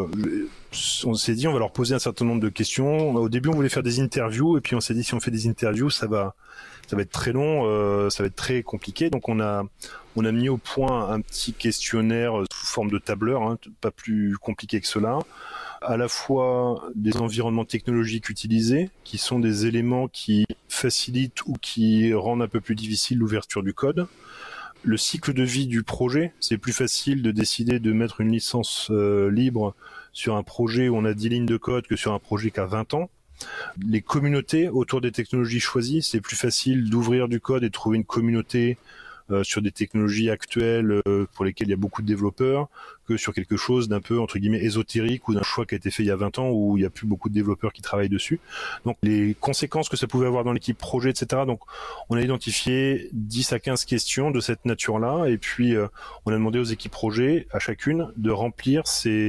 on s'est dit, on va leur poser un certain nombre de questions. Au début, on voulait faire des interviews, et puis on s'est dit, si on fait des interviews, ça va être très long, ça va être très compliqué. Donc, on a mis au point un petit questionnaire sous forme de tableur, pas plus compliqué que cela. À la fois des environnements technologiques utilisés, qui sont des éléments qui facilitent ou qui rendent un peu plus difficile l'ouverture du code. Le cycle de vie du projet, c'est plus facile de décider de mettre une licence libre sur un projet où on a 10 lignes de code que sur un projet qui a 20 ans. Les communautés autour des technologies choisies, c'est plus facile d'ouvrir du code et de trouver une communauté sur des technologies actuelles pour lesquelles il y a beaucoup de développeurs que sur quelque chose d'un peu entre guillemets ésotérique ou d'un choix qui a été fait il y a 20 ans où il n'y a plus beaucoup de développeurs qui travaillent dessus. Donc les conséquences que ça pouvait avoir dans l'équipe projet, etc. Donc on a identifié 10 à 15 questions de cette nature-là et puis on a demandé aux équipes projet à chacune de remplir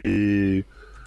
de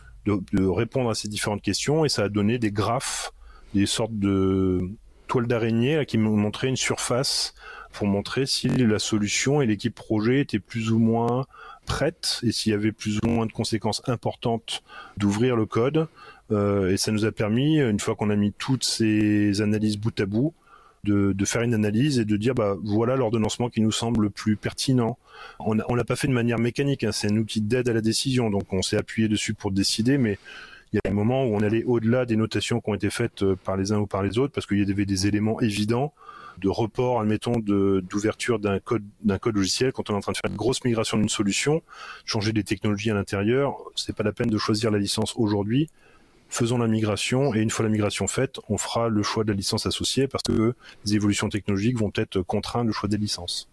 répondre à ces différentes questions et ça a donné des graphes, des sortes de toiles d'araignée là, qui m'ont montré une surface pour montrer si la solution et l'équipe projet étaient plus ou moins prêtes et s'il y avait plus ou moins de conséquences importantes d'ouvrir le code. Et ça nous a permis, une fois qu'on a mis toutes ces analyses bout à bout, de faire une analyse et de dire voilà l'ordonnancement qui nous semble le plus pertinent. On l'a pas fait de manière mécanique, c'est un outil d'aide à la décision, donc on s'est appuyé dessus pour décider, mais il y a des moments où on allait au-delà des notations qui ont été faites par les uns ou par les autres, parce qu'il y avait des éléments évidents de report, admettons, d'ouverture d'un code logiciel. Quand on est en train de faire une grosse migration d'une solution, changer des technologies à l'intérieur, c'est pas la peine de choisir la licence aujourd'hui. Faisons la migration et une fois la migration faite, on fera le choix de la licence associée parce que les évolutions technologiques vont peut-être contraindre le choix des licences.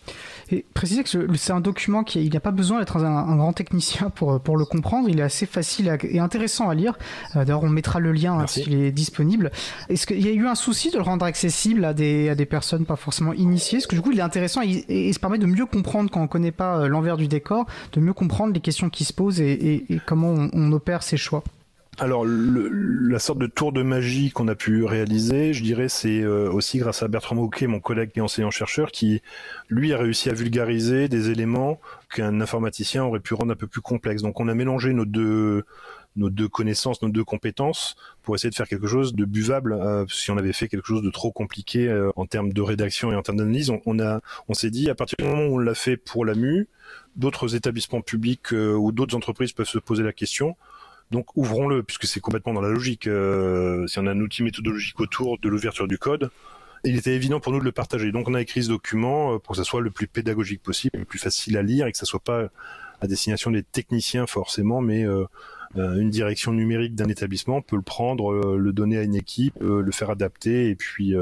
Et préciser que c'est un document il n'y a pas besoin d'être un grand technicien pour le comprendre, il est assez facile et intéressant à lire. D'ailleurs, on mettra le lien s'il est disponible. Est-ce qu'il y a eu un souci de le rendre accessible à des personnes pas forcément initiées? Parce que du coup, il est intéressant et ça permet de mieux comprendre quand on ne connaît pas l'envers du décor, de mieux comprendre les questions qui se posent et comment on opère ses choix.
Alors, la sorte de tour de magie qu'on a pu réaliser, je dirais, c'est aussi grâce à Bertrand Mouquet, mon collègue qui est enseignant-chercheur, qui, lui, a réussi à vulgariser des éléments qu'un informaticien aurait pu rendre un peu plus complexes. Donc, on a mélangé nos deux connaissances, nos deux compétences, pour essayer de faire quelque chose de buvable. Si on avait fait quelque chose de trop compliqué en termes de rédaction et en termes d'analyse, on s'est dit, à partir du moment où on l'a fait pour l'AMU, d'autres établissements publics ou d'autres entreprises peuvent se poser la question. Donc ouvrons-le, puisque c'est complètement dans la logique. Si on a un outil méthodologique autour de l'ouverture du code, il était évident pour nous de le partager. Donc on a écrit ce document pour que ça soit le plus pédagogique possible, le plus facile à lire et que ça soit pas à destination des techniciens forcément, mais une direction numérique d'un établissement peut le prendre, le donner à une équipe, le faire adapter et puis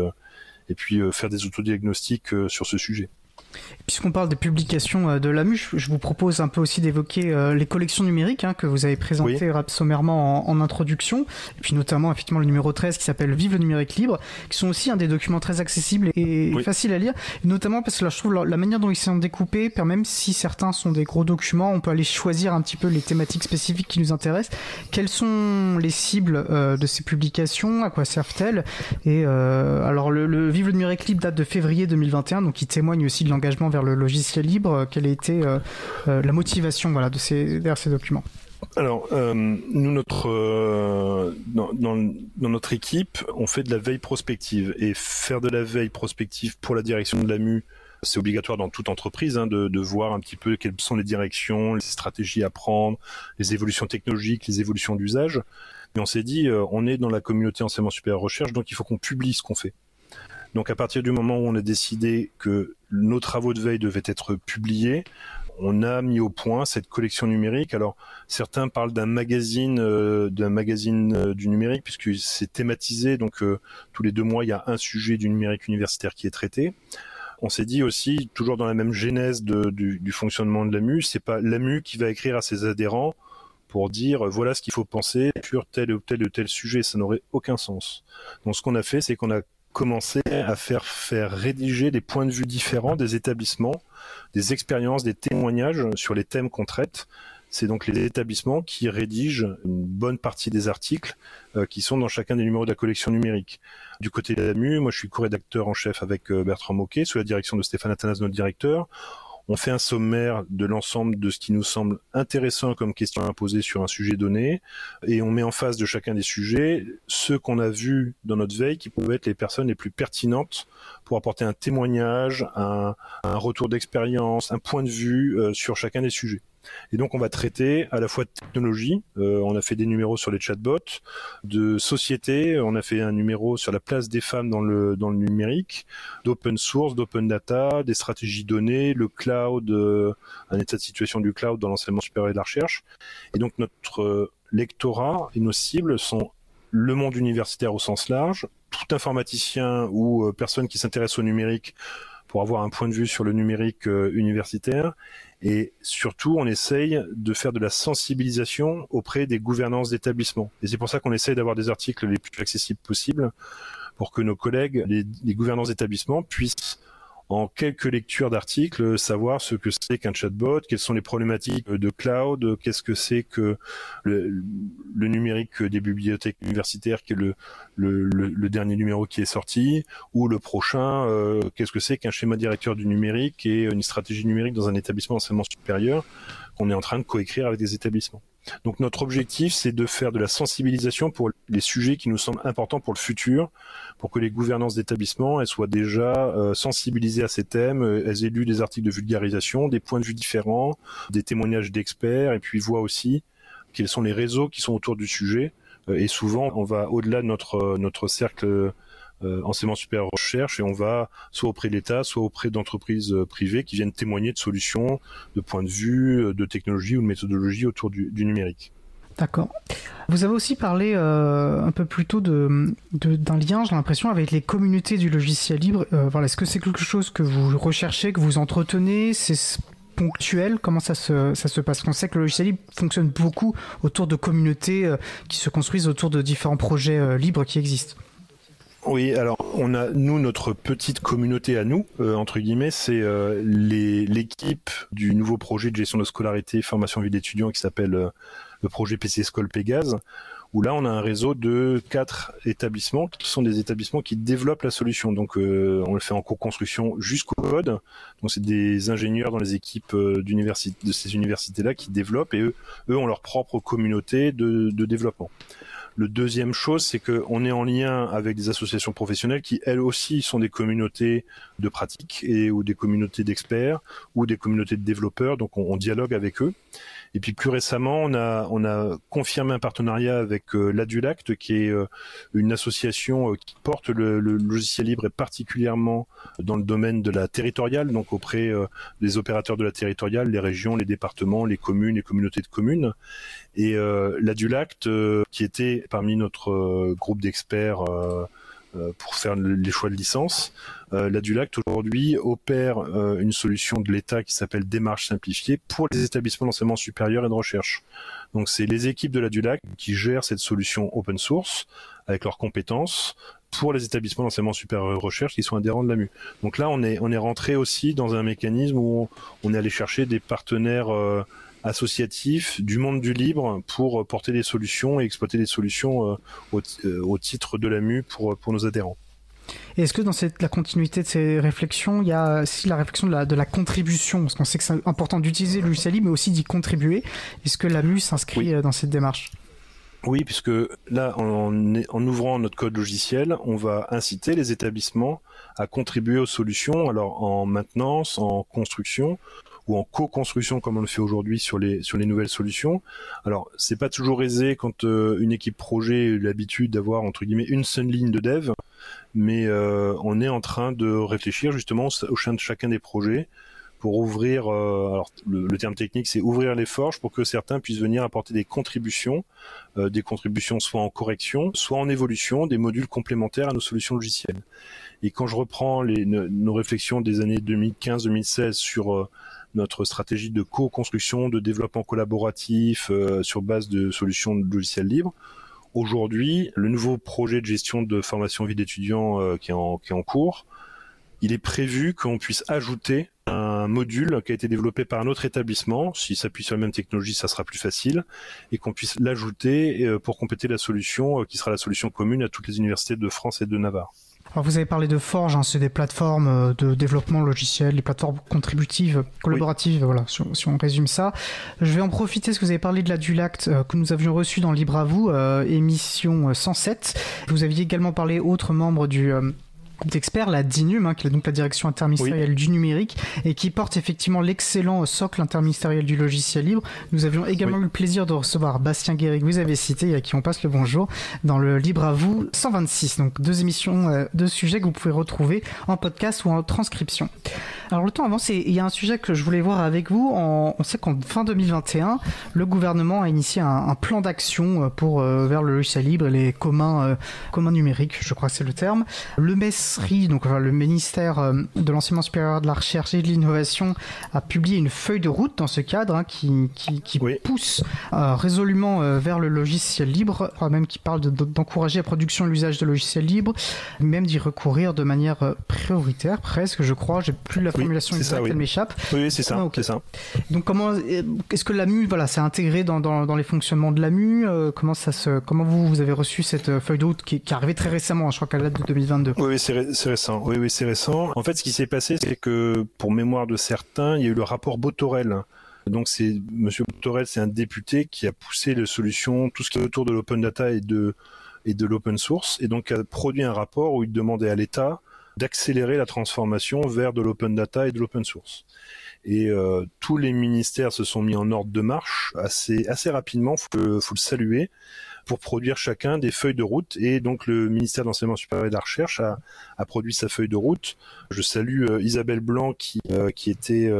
faire des autodiagnostics sur ce sujet.
Puisqu'on parle des publications de l'AMU, je vous propose un peu aussi d'évoquer les collections numériques que vous avez présentées sommairement en introduction, et puis notamment effectivement le numéro 13 qui s'appelle Vive le numérique libre, qui sont aussi des documents très accessibles et faciles à lire, et notamment parce que là je trouve la manière dont ils sont découpés, même si certains sont des gros documents, on peut aller choisir un petit peu les thématiques spécifiques qui nous intéressent. Quelles sont les cibles de ces publications, à quoi servent-elles? Et alors le Vive le numérique libre date de février 2021, donc il témoigne aussi de l'engagement vers le logiciel libre. Quelle a été la motivation derrière ces documents?
Alors, nous, dans notre équipe, on fait de la veille prospective. Et faire de la veille prospective pour la direction de l'AMU, c'est obligatoire dans toute entreprise, de voir un petit peu quelles sont les directions, les stratégies à prendre, les évolutions technologiques, les évolutions d'usage. Mais on s'est dit, on est dans la communauté enseignement supérieur recherche, donc il faut qu'on publie ce qu'on fait. Donc à partir du moment où on a décidé que nos travaux de veille devaient être publiés, on a mis au point cette collection numérique. Alors certains parlent d'un magazine du numérique puisque c'est thématisé. Donc tous les 2 mois, il y a un sujet du numérique universitaire qui est traité. On s'est dit aussi, toujours dans la même genèse du fonctionnement de l'AMU, c'est pas l'AMU qui va écrire à ses adhérents pour dire voilà ce qu'il faut penser sur tel ou tel sujet. Ça n'aurait aucun sens. Donc ce qu'on a fait, c'est qu'on a commencé à faire rédiger des points de vue différents des établissements, des expériences, des témoignages sur les thèmes qu'on traite. C'est donc les établissements qui rédigent une bonne partie des articles qui sont dans chacun des numéros de la collection numérique. Du côté de l'AMU, moi je suis co-rédacteur en chef avec Bertrand Moquet, sous la direction de Stéphane Athanas, notre directeur. On fait un sommaire de l'ensemble de ce qui nous semble intéressant comme question à poser sur un sujet donné, et on met en face de chacun des sujets ceux qu'on a vus dans notre veille qui peuvent être les personnes les plus pertinentes pour apporter un témoignage, un retour d'expérience, un point de vue sur chacun des sujets. Et donc on va traiter à la fois de technologie, on a fait des numéros sur les chatbots, de société, on a fait un numéro sur la place des femmes dans le numérique, d'open source, d'open data, des stratégies données, le cloud, un état de situation du cloud dans l'enseignement supérieur et de la recherche. Et donc notre lectorat et nos cibles sont le monde universitaire au sens large, tout informaticien ou personne qui s'intéresse au numérique pour avoir un point de vue sur le numérique universitaire. Et surtout, on essaye de faire de la sensibilisation auprès des gouvernances d'établissements. Et c'est pour ça qu'on essaye d'avoir des articles les plus accessibles possibles pour que nos collègues, les gouvernances d'établissements, puissent en quelques lectures d'articles savoir ce que c'est qu'un chatbot, quelles sont les problématiques de cloud, qu'est-ce que c'est que le numérique des bibliothèques universitaires, qui est le dernier numéro qui est sorti, ou le prochain, qu'est-ce que c'est qu'un schéma directeur du numérique et une stratégie numérique dans un établissement d'enseignement supérieur qu'on est en train de coécrire avec des établissements. Donc notre objectif, c'est de faire de la sensibilisation pour les sujets qui nous semblent importants pour le futur, pour que les gouvernances d'établissements elles soient déjà sensibilisées à ces thèmes, elles aient lu des articles de vulgarisation, des points de vue différents, des témoignages d'experts, et puis voient aussi quels sont les réseaux qui sont autour du sujet. Et souvent, on va au-delà de notre cercle enseignement supérieur recherche, et on va soit auprès de l'État, soit auprès d'entreprises privées qui viennent témoigner de solutions, de points de vue, de technologie ou de méthodologie autour du numérique.
D'accord. Vous avez aussi parlé un peu plus tôt d'un lien, j'ai l'impression, avec les communautés du logiciel libre. Voilà, est-ce que c'est quelque chose que vous recherchez, que vous entretenez ? C'est ponctuel ? Comment ça se passe ? On sait que le logiciel libre fonctionne beaucoup autour de communautés qui se construisent autour de différents projets libres qui existent.
Oui, alors on a notre petite communauté à nous, entre guillemets, c'est l'équipe du nouveau projet de gestion de scolarité, formation vie d'étudiants qui s'appelle le projet PC School Pégase, où là on a un réseau de 4 établissements qui sont des établissements qui développent la solution. Donc on le fait en co-construction jusqu'au code. Donc c'est des ingénieurs dans les équipes de ces universités-là qui développent, et eux ont leur propre communauté de développement. Le deuxième chose, c'est qu'on est en lien avec des associations professionnelles qui, elles aussi, sont des communautés de pratique ou des communautés d'experts ou des communautés de développeurs. Donc, on dialogue avec eux. Et puis, plus récemment, on a confirmé un partenariat avec l'Adulact, qui est une association qui porte le logiciel libre, et particulièrement dans le domaine de la territoriale, donc auprès des opérateurs de la territoriale, les régions, les départements, les communes, les communautés de communes. Et l'Adulact, qui était parmi notre groupe d'experts pour faire les choix de licence, l'Adulact aujourd'hui opère une solution de l'État qui s'appelle Démarche simplifiée pour les établissements d'enseignement supérieur et de recherche. Donc c'est les équipes de l'Adulact qui gèrent cette solution open source avec leurs compétences pour les établissements d'enseignement supérieur et de recherche qui sont adhérents de l'AMU. Donc là on est rentré aussi dans un mécanisme où on est allé chercher des partenaires associatifs du monde du libre pour porter des solutions et exploiter des solutions au titre de l'AMU pour nos adhérents.
Et est-ce que dans la continuité de ces réflexions, il y a aussi la réflexion de la contribution, parce qu'on sait que c'est important d'utiliser le logiciel libre, mais aussi d'y contribuer. Est-ce que la MU s'inscrit dans cette démarche ?
Oui, puisque là, en ouvrant notre code logiciel, on va inciter les établissements à contribuer aux solutions, alors en maintenance, en construction ou en co-construction comme on le fait aujourd'hui sur les nouvelles solutions. Alors, c'est pas toujours aisé quand une équipe projet a eu l'habitude d'avoir entre guillemets une seule ligne de dev, mais on est en train de réfléchir justement au sein de chacun des projets pour ouvrir, alors le terme technique c'est ouvrir les forges pour que certains puissent venir apporter des contributions soit en correction, soit en évolution, des modules complémentaires à nos solutions logicielles. Et quand je reprends nos réflexions des années 2015-2016 sur notre stratégie de co-construction, de développement collaboratif sur base de solutions de logiciels libres, aujourd'hui, le nouveau projet de gestion de formation vie d'étudiants qui est en cours, il est prévu qu'on puisse ajouter un module qui a été développé par un autre établissement. S'il s'appuie sur la même technologie, ça sera plus facile, et qu'on puisse l'ajouter pour compléter la solution qui sera la solution commune à toutes les universités de France et de Navarre.
Alors vous avez parlé de Forge, c'est des plateformes de développement logiciel, des plateformes contributives, collaboratives, voilà, si on résume ça. Je vais en profiter parce que vous avez parlé de la Dulact que nous avions reçue dans Libre à vous, émission 107. Vous aviez également parlé autres membres du groupe d'experts, la DINUM, qui est donc la direction interministérielle du numérique, et qui porte effectivement l'excellent socle interministériel du logiciel libre. Nous avions également eu le plaisir de recevoir Bastien Guéry, que vous avez cité et à qui on passe le bonjour, dans le Libre à vous 126. Donc 2 émissions, 2 sujets que vous pouvez retrouver en podcast ou en transcription. Alors le temps avance et il y a un sujet que je voulais voir avec vous. On sait qu'en fin 2021, le gouvernement a initié un plan d'action vers le logiciel libre et les communs numériques, je crois que c'est le terme. Le MESRI, donc le ministère de l'Enseignement supérieur, de la Recherche et de l'Innovation, a publié une feuille de route dans ce cadre qui pousse résolument vers le logiciel libre, même qui parle d'encourager la production et l'usage de logiciels libres, même d'y recourir de manière prioritaire presque, je crois. J'ai plus la formulation exacte, elle m'échappe.
Oui, c'est ça.
Ah, okay.
C'est ça.
Donc comment est-ce que l'AMU s'est intégré dans les fonctionnements de l'AMU, comment vous avez reçu cette feuille de route qui est arrivée très récemment, je crois qu'elle date de 2022.
Oui, c'est récent. Oui, c'est récent. En fait, ce qui s'est passé, c'est que pour mémoire de certains, il y a eu le rapport Botorel. Donc Monsieur Botorel, c'est un député qui a poussé les solutions, tout ce qui est autour de l'open data et de l'open source, et donc a produit un rapport où il demandait à l'État d'accélérer la transformation vers de l'open data et de l'open source. Et tous les ministères se sont mis en ordre de marche assez rapidement, faut le saluer, pour produire chacun des feuilles de route. Et donc le ministère de l'Enseignement supérieur et de la Recherche a produit sa feuille de route. Je salue Isabelle Blanc qui était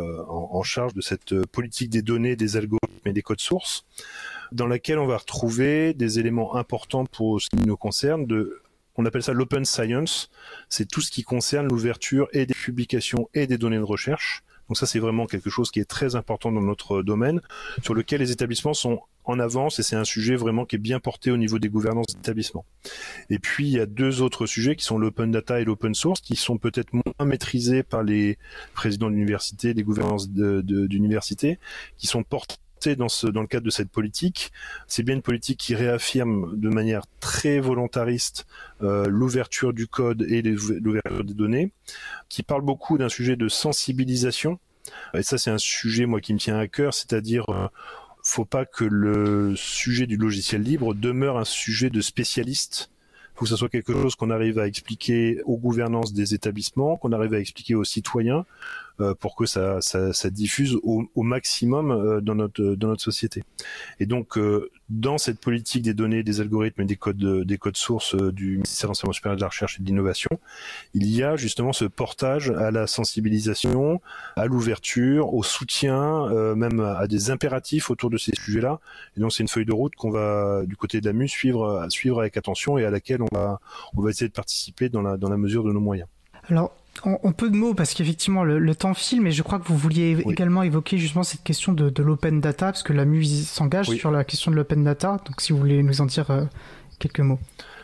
en charge de cette politique des données, des algorithmes et des codes sources, dans laquelle on va retrouver des éléments importants pour ce qui nous concerne. On appelle ça l'open science, c'est tout ce qui concerne l'ouverture et des publications et des données de recherche. Donc ça, c'est vraiment quelque chose qui est très important dans notre domaine, sur lequel les établissements sont en avance, et c'est un sujet vraiment qui est bien porté au niveau des gouvernances d'établissements. Et puis, il y a 2 autres sujets qui sont l'open data et l'open source, qui sont peut-être moins maîtrisés par les présidents d'université, des gouvernances d'université, qui sont portés dans le cadre de cette politique. C'est bien une politique qui réaffirme de manière très volontariste l'ouverture du code et l'ouverture des données, qui parle beaucoup d'un sujet de sensibilisation. Et ça, c'est un sujet, moi, qui me tient à cœur, c'est-à-dire faut pas que le sujet du logiciel libre demeure un sujet de spécialiste. Il faut que ça soit quelque chose qu'on arrive à expliquer aux gouvernances des établissements, qu'on arrive à expliquer aux citoyens, pour que ça diffuse au maximum dans notre société. Et donc dans cette politique des données, des algorithmes et des codes sources du ministère de l'Enseignement supérieur, de la Recherche et de l'Innovation, il y a justement ce portage à la sensibilisation, à l'ouverture, au soutien, même à des impératifs autour de ces sujets-là. Et donc c'est une feuille de route qu'on va du côté de l'AMU suivre avec attention, et à laquelle on va essayer de participer dans la mesure de nos moyens.
Alors, en peu de mots, parce qu'effectivement le temps file, mais je crois que vous vouliez également évoquer justement cette question de l'open data, parce que l'AMU s'engage sur la question de l'open data, donc si vous voulez nous en dire quelques mots.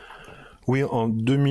Oui, en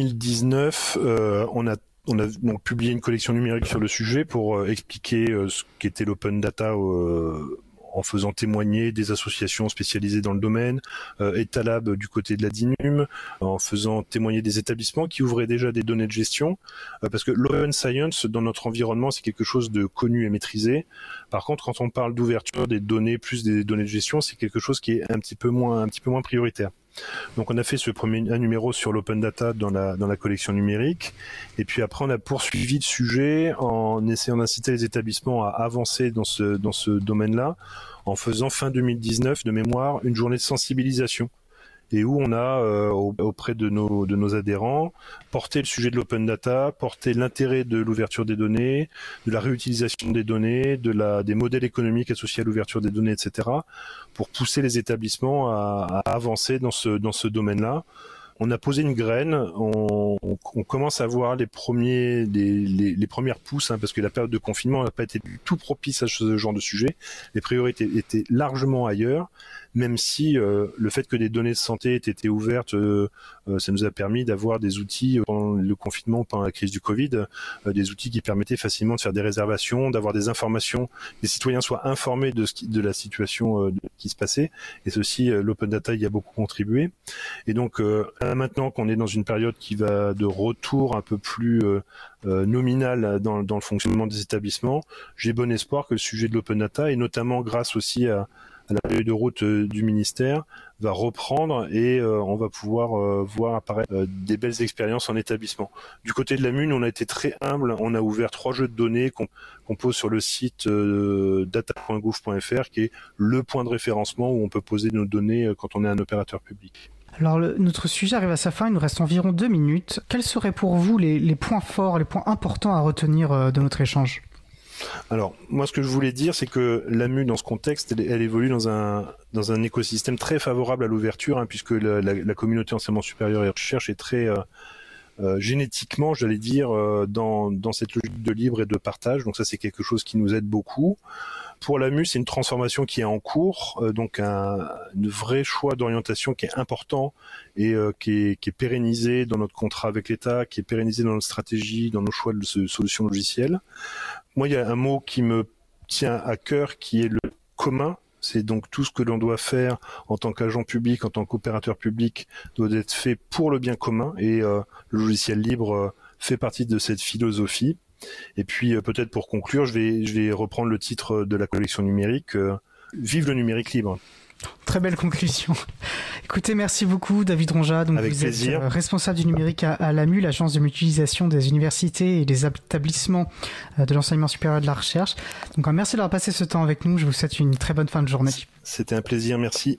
2019, on a donc publié une collection numérique sur le sujet pour expliquer ce qu'était l'open data en faisant témoigner des associations spécialisées dans le domaine, Etalab du côté de la DINUM, en faisant témoigner des établissements qui ouvraient déjà des données de gestion, parce que l'open science dans notre environnement c'est quelque chose de connu et maîtrisé. Par contre, quand on parle d'ouverture des données plus des données de gestion, c'est quelque chose qui est un petit peu moins prioritaire. Donc on a fait un numéro sur l'open data dans la collection numérique, et puis après on a poursuivi le sujet en essayant d'inciter les établissements à avancer dans ce domaine-là, en faisant fin 2019 de mémoire une journée de sensibilisation, et où on a auprès de nos adhérents porté le sujet de l'open data, porté l'intérêt de l'ouverture des données, de la réutilisation des données, des modèles économiques associés à l'ouverture des données, etc., pour pousser les établissements à avancer dans ce domaine-là. On a posé une graine, on commence à voir les premières pousses, parce que la période de confinement n'a pas été du tout propice à ce genre de sujet. Les priorités étaient largement ailleurs, même si le fait que des données de santé aient été ouvertes, ça nous a permis d'avoir des outils pendant le confinement, pendant la crise du Covid, des outils qui permettaient facilement de faire des réservations, d'avoir des informations, que les citoyens soient informés de la situation qui se passait. Et ceci, l'open data y a beaucoup contribué. Et donc maintenant qu'on est dans une période qui va de retour un peu plus nominal dans le fonctionnement des établissements, j'ai bon espoir que le sujet de l'open data, et notamment grâce aussi à la feuille de route du ministère, va reprendre, et on va pouvoir voir apparaître des belles expériences en établissement. Du côté de la MUN, on a été très humble, on a ouvert 3 jeux de données qu'on pose sur le site data.gouv.fr, qui est le point de référencement où on peut poser nos données quand on est un opérateur public.
Alors notre sujet arrive à sa fin, il nous reste environ 2 minutes. Quels seraient pour vous les points forts, les points importants à retenir de notre échange ?
Alors, moi, ce que je voulais dire, c'est que l'AMU, dans ce contexte, elle évolue dans un écosystème très favorable à l'ouverture, puisque la communauté enseignement supérieur et recherche est très génétiquement, j'allais dire, dans cette logique de libre et de partage. Donc ça, c'est quelque chose qui nous aide beaucoup. Pour l'AMU, c'est une transformation qui est en cours, donc un vrai choix d'orientation qui est important et qui est pérennisé dans notre contrat avec l'État, qui est pérennisé dans notre stratégie, dans nos choix de solutions logicielles. Moi, il y a un mot qui me tient à cœur, qui est le commun. C'est donc tout ce que l'on doit faire en tant qu'agent public, en tant qu'opérateur public, doit être fait pour le bien commun, et le logiciel libre fait partie de cette philosophie. Et puis peut-être pour conclure, je vais reprendre le titre de la collection numérique, Vive le numérique libre.
Très belle conclusion. Écoutez, merci beaucoup David Ronjat. Donc
avec
vous
plaisir.
êtes responsable du numérique à l'AMU, l'agence de mutualisation des universités et des établissements de l'enseignement supérieur et de la recherche. Donc merci d'avoir passé ce temps avec nous. Je vous souhaite une très bonne fin de journée.
C'était un plaisir, merci.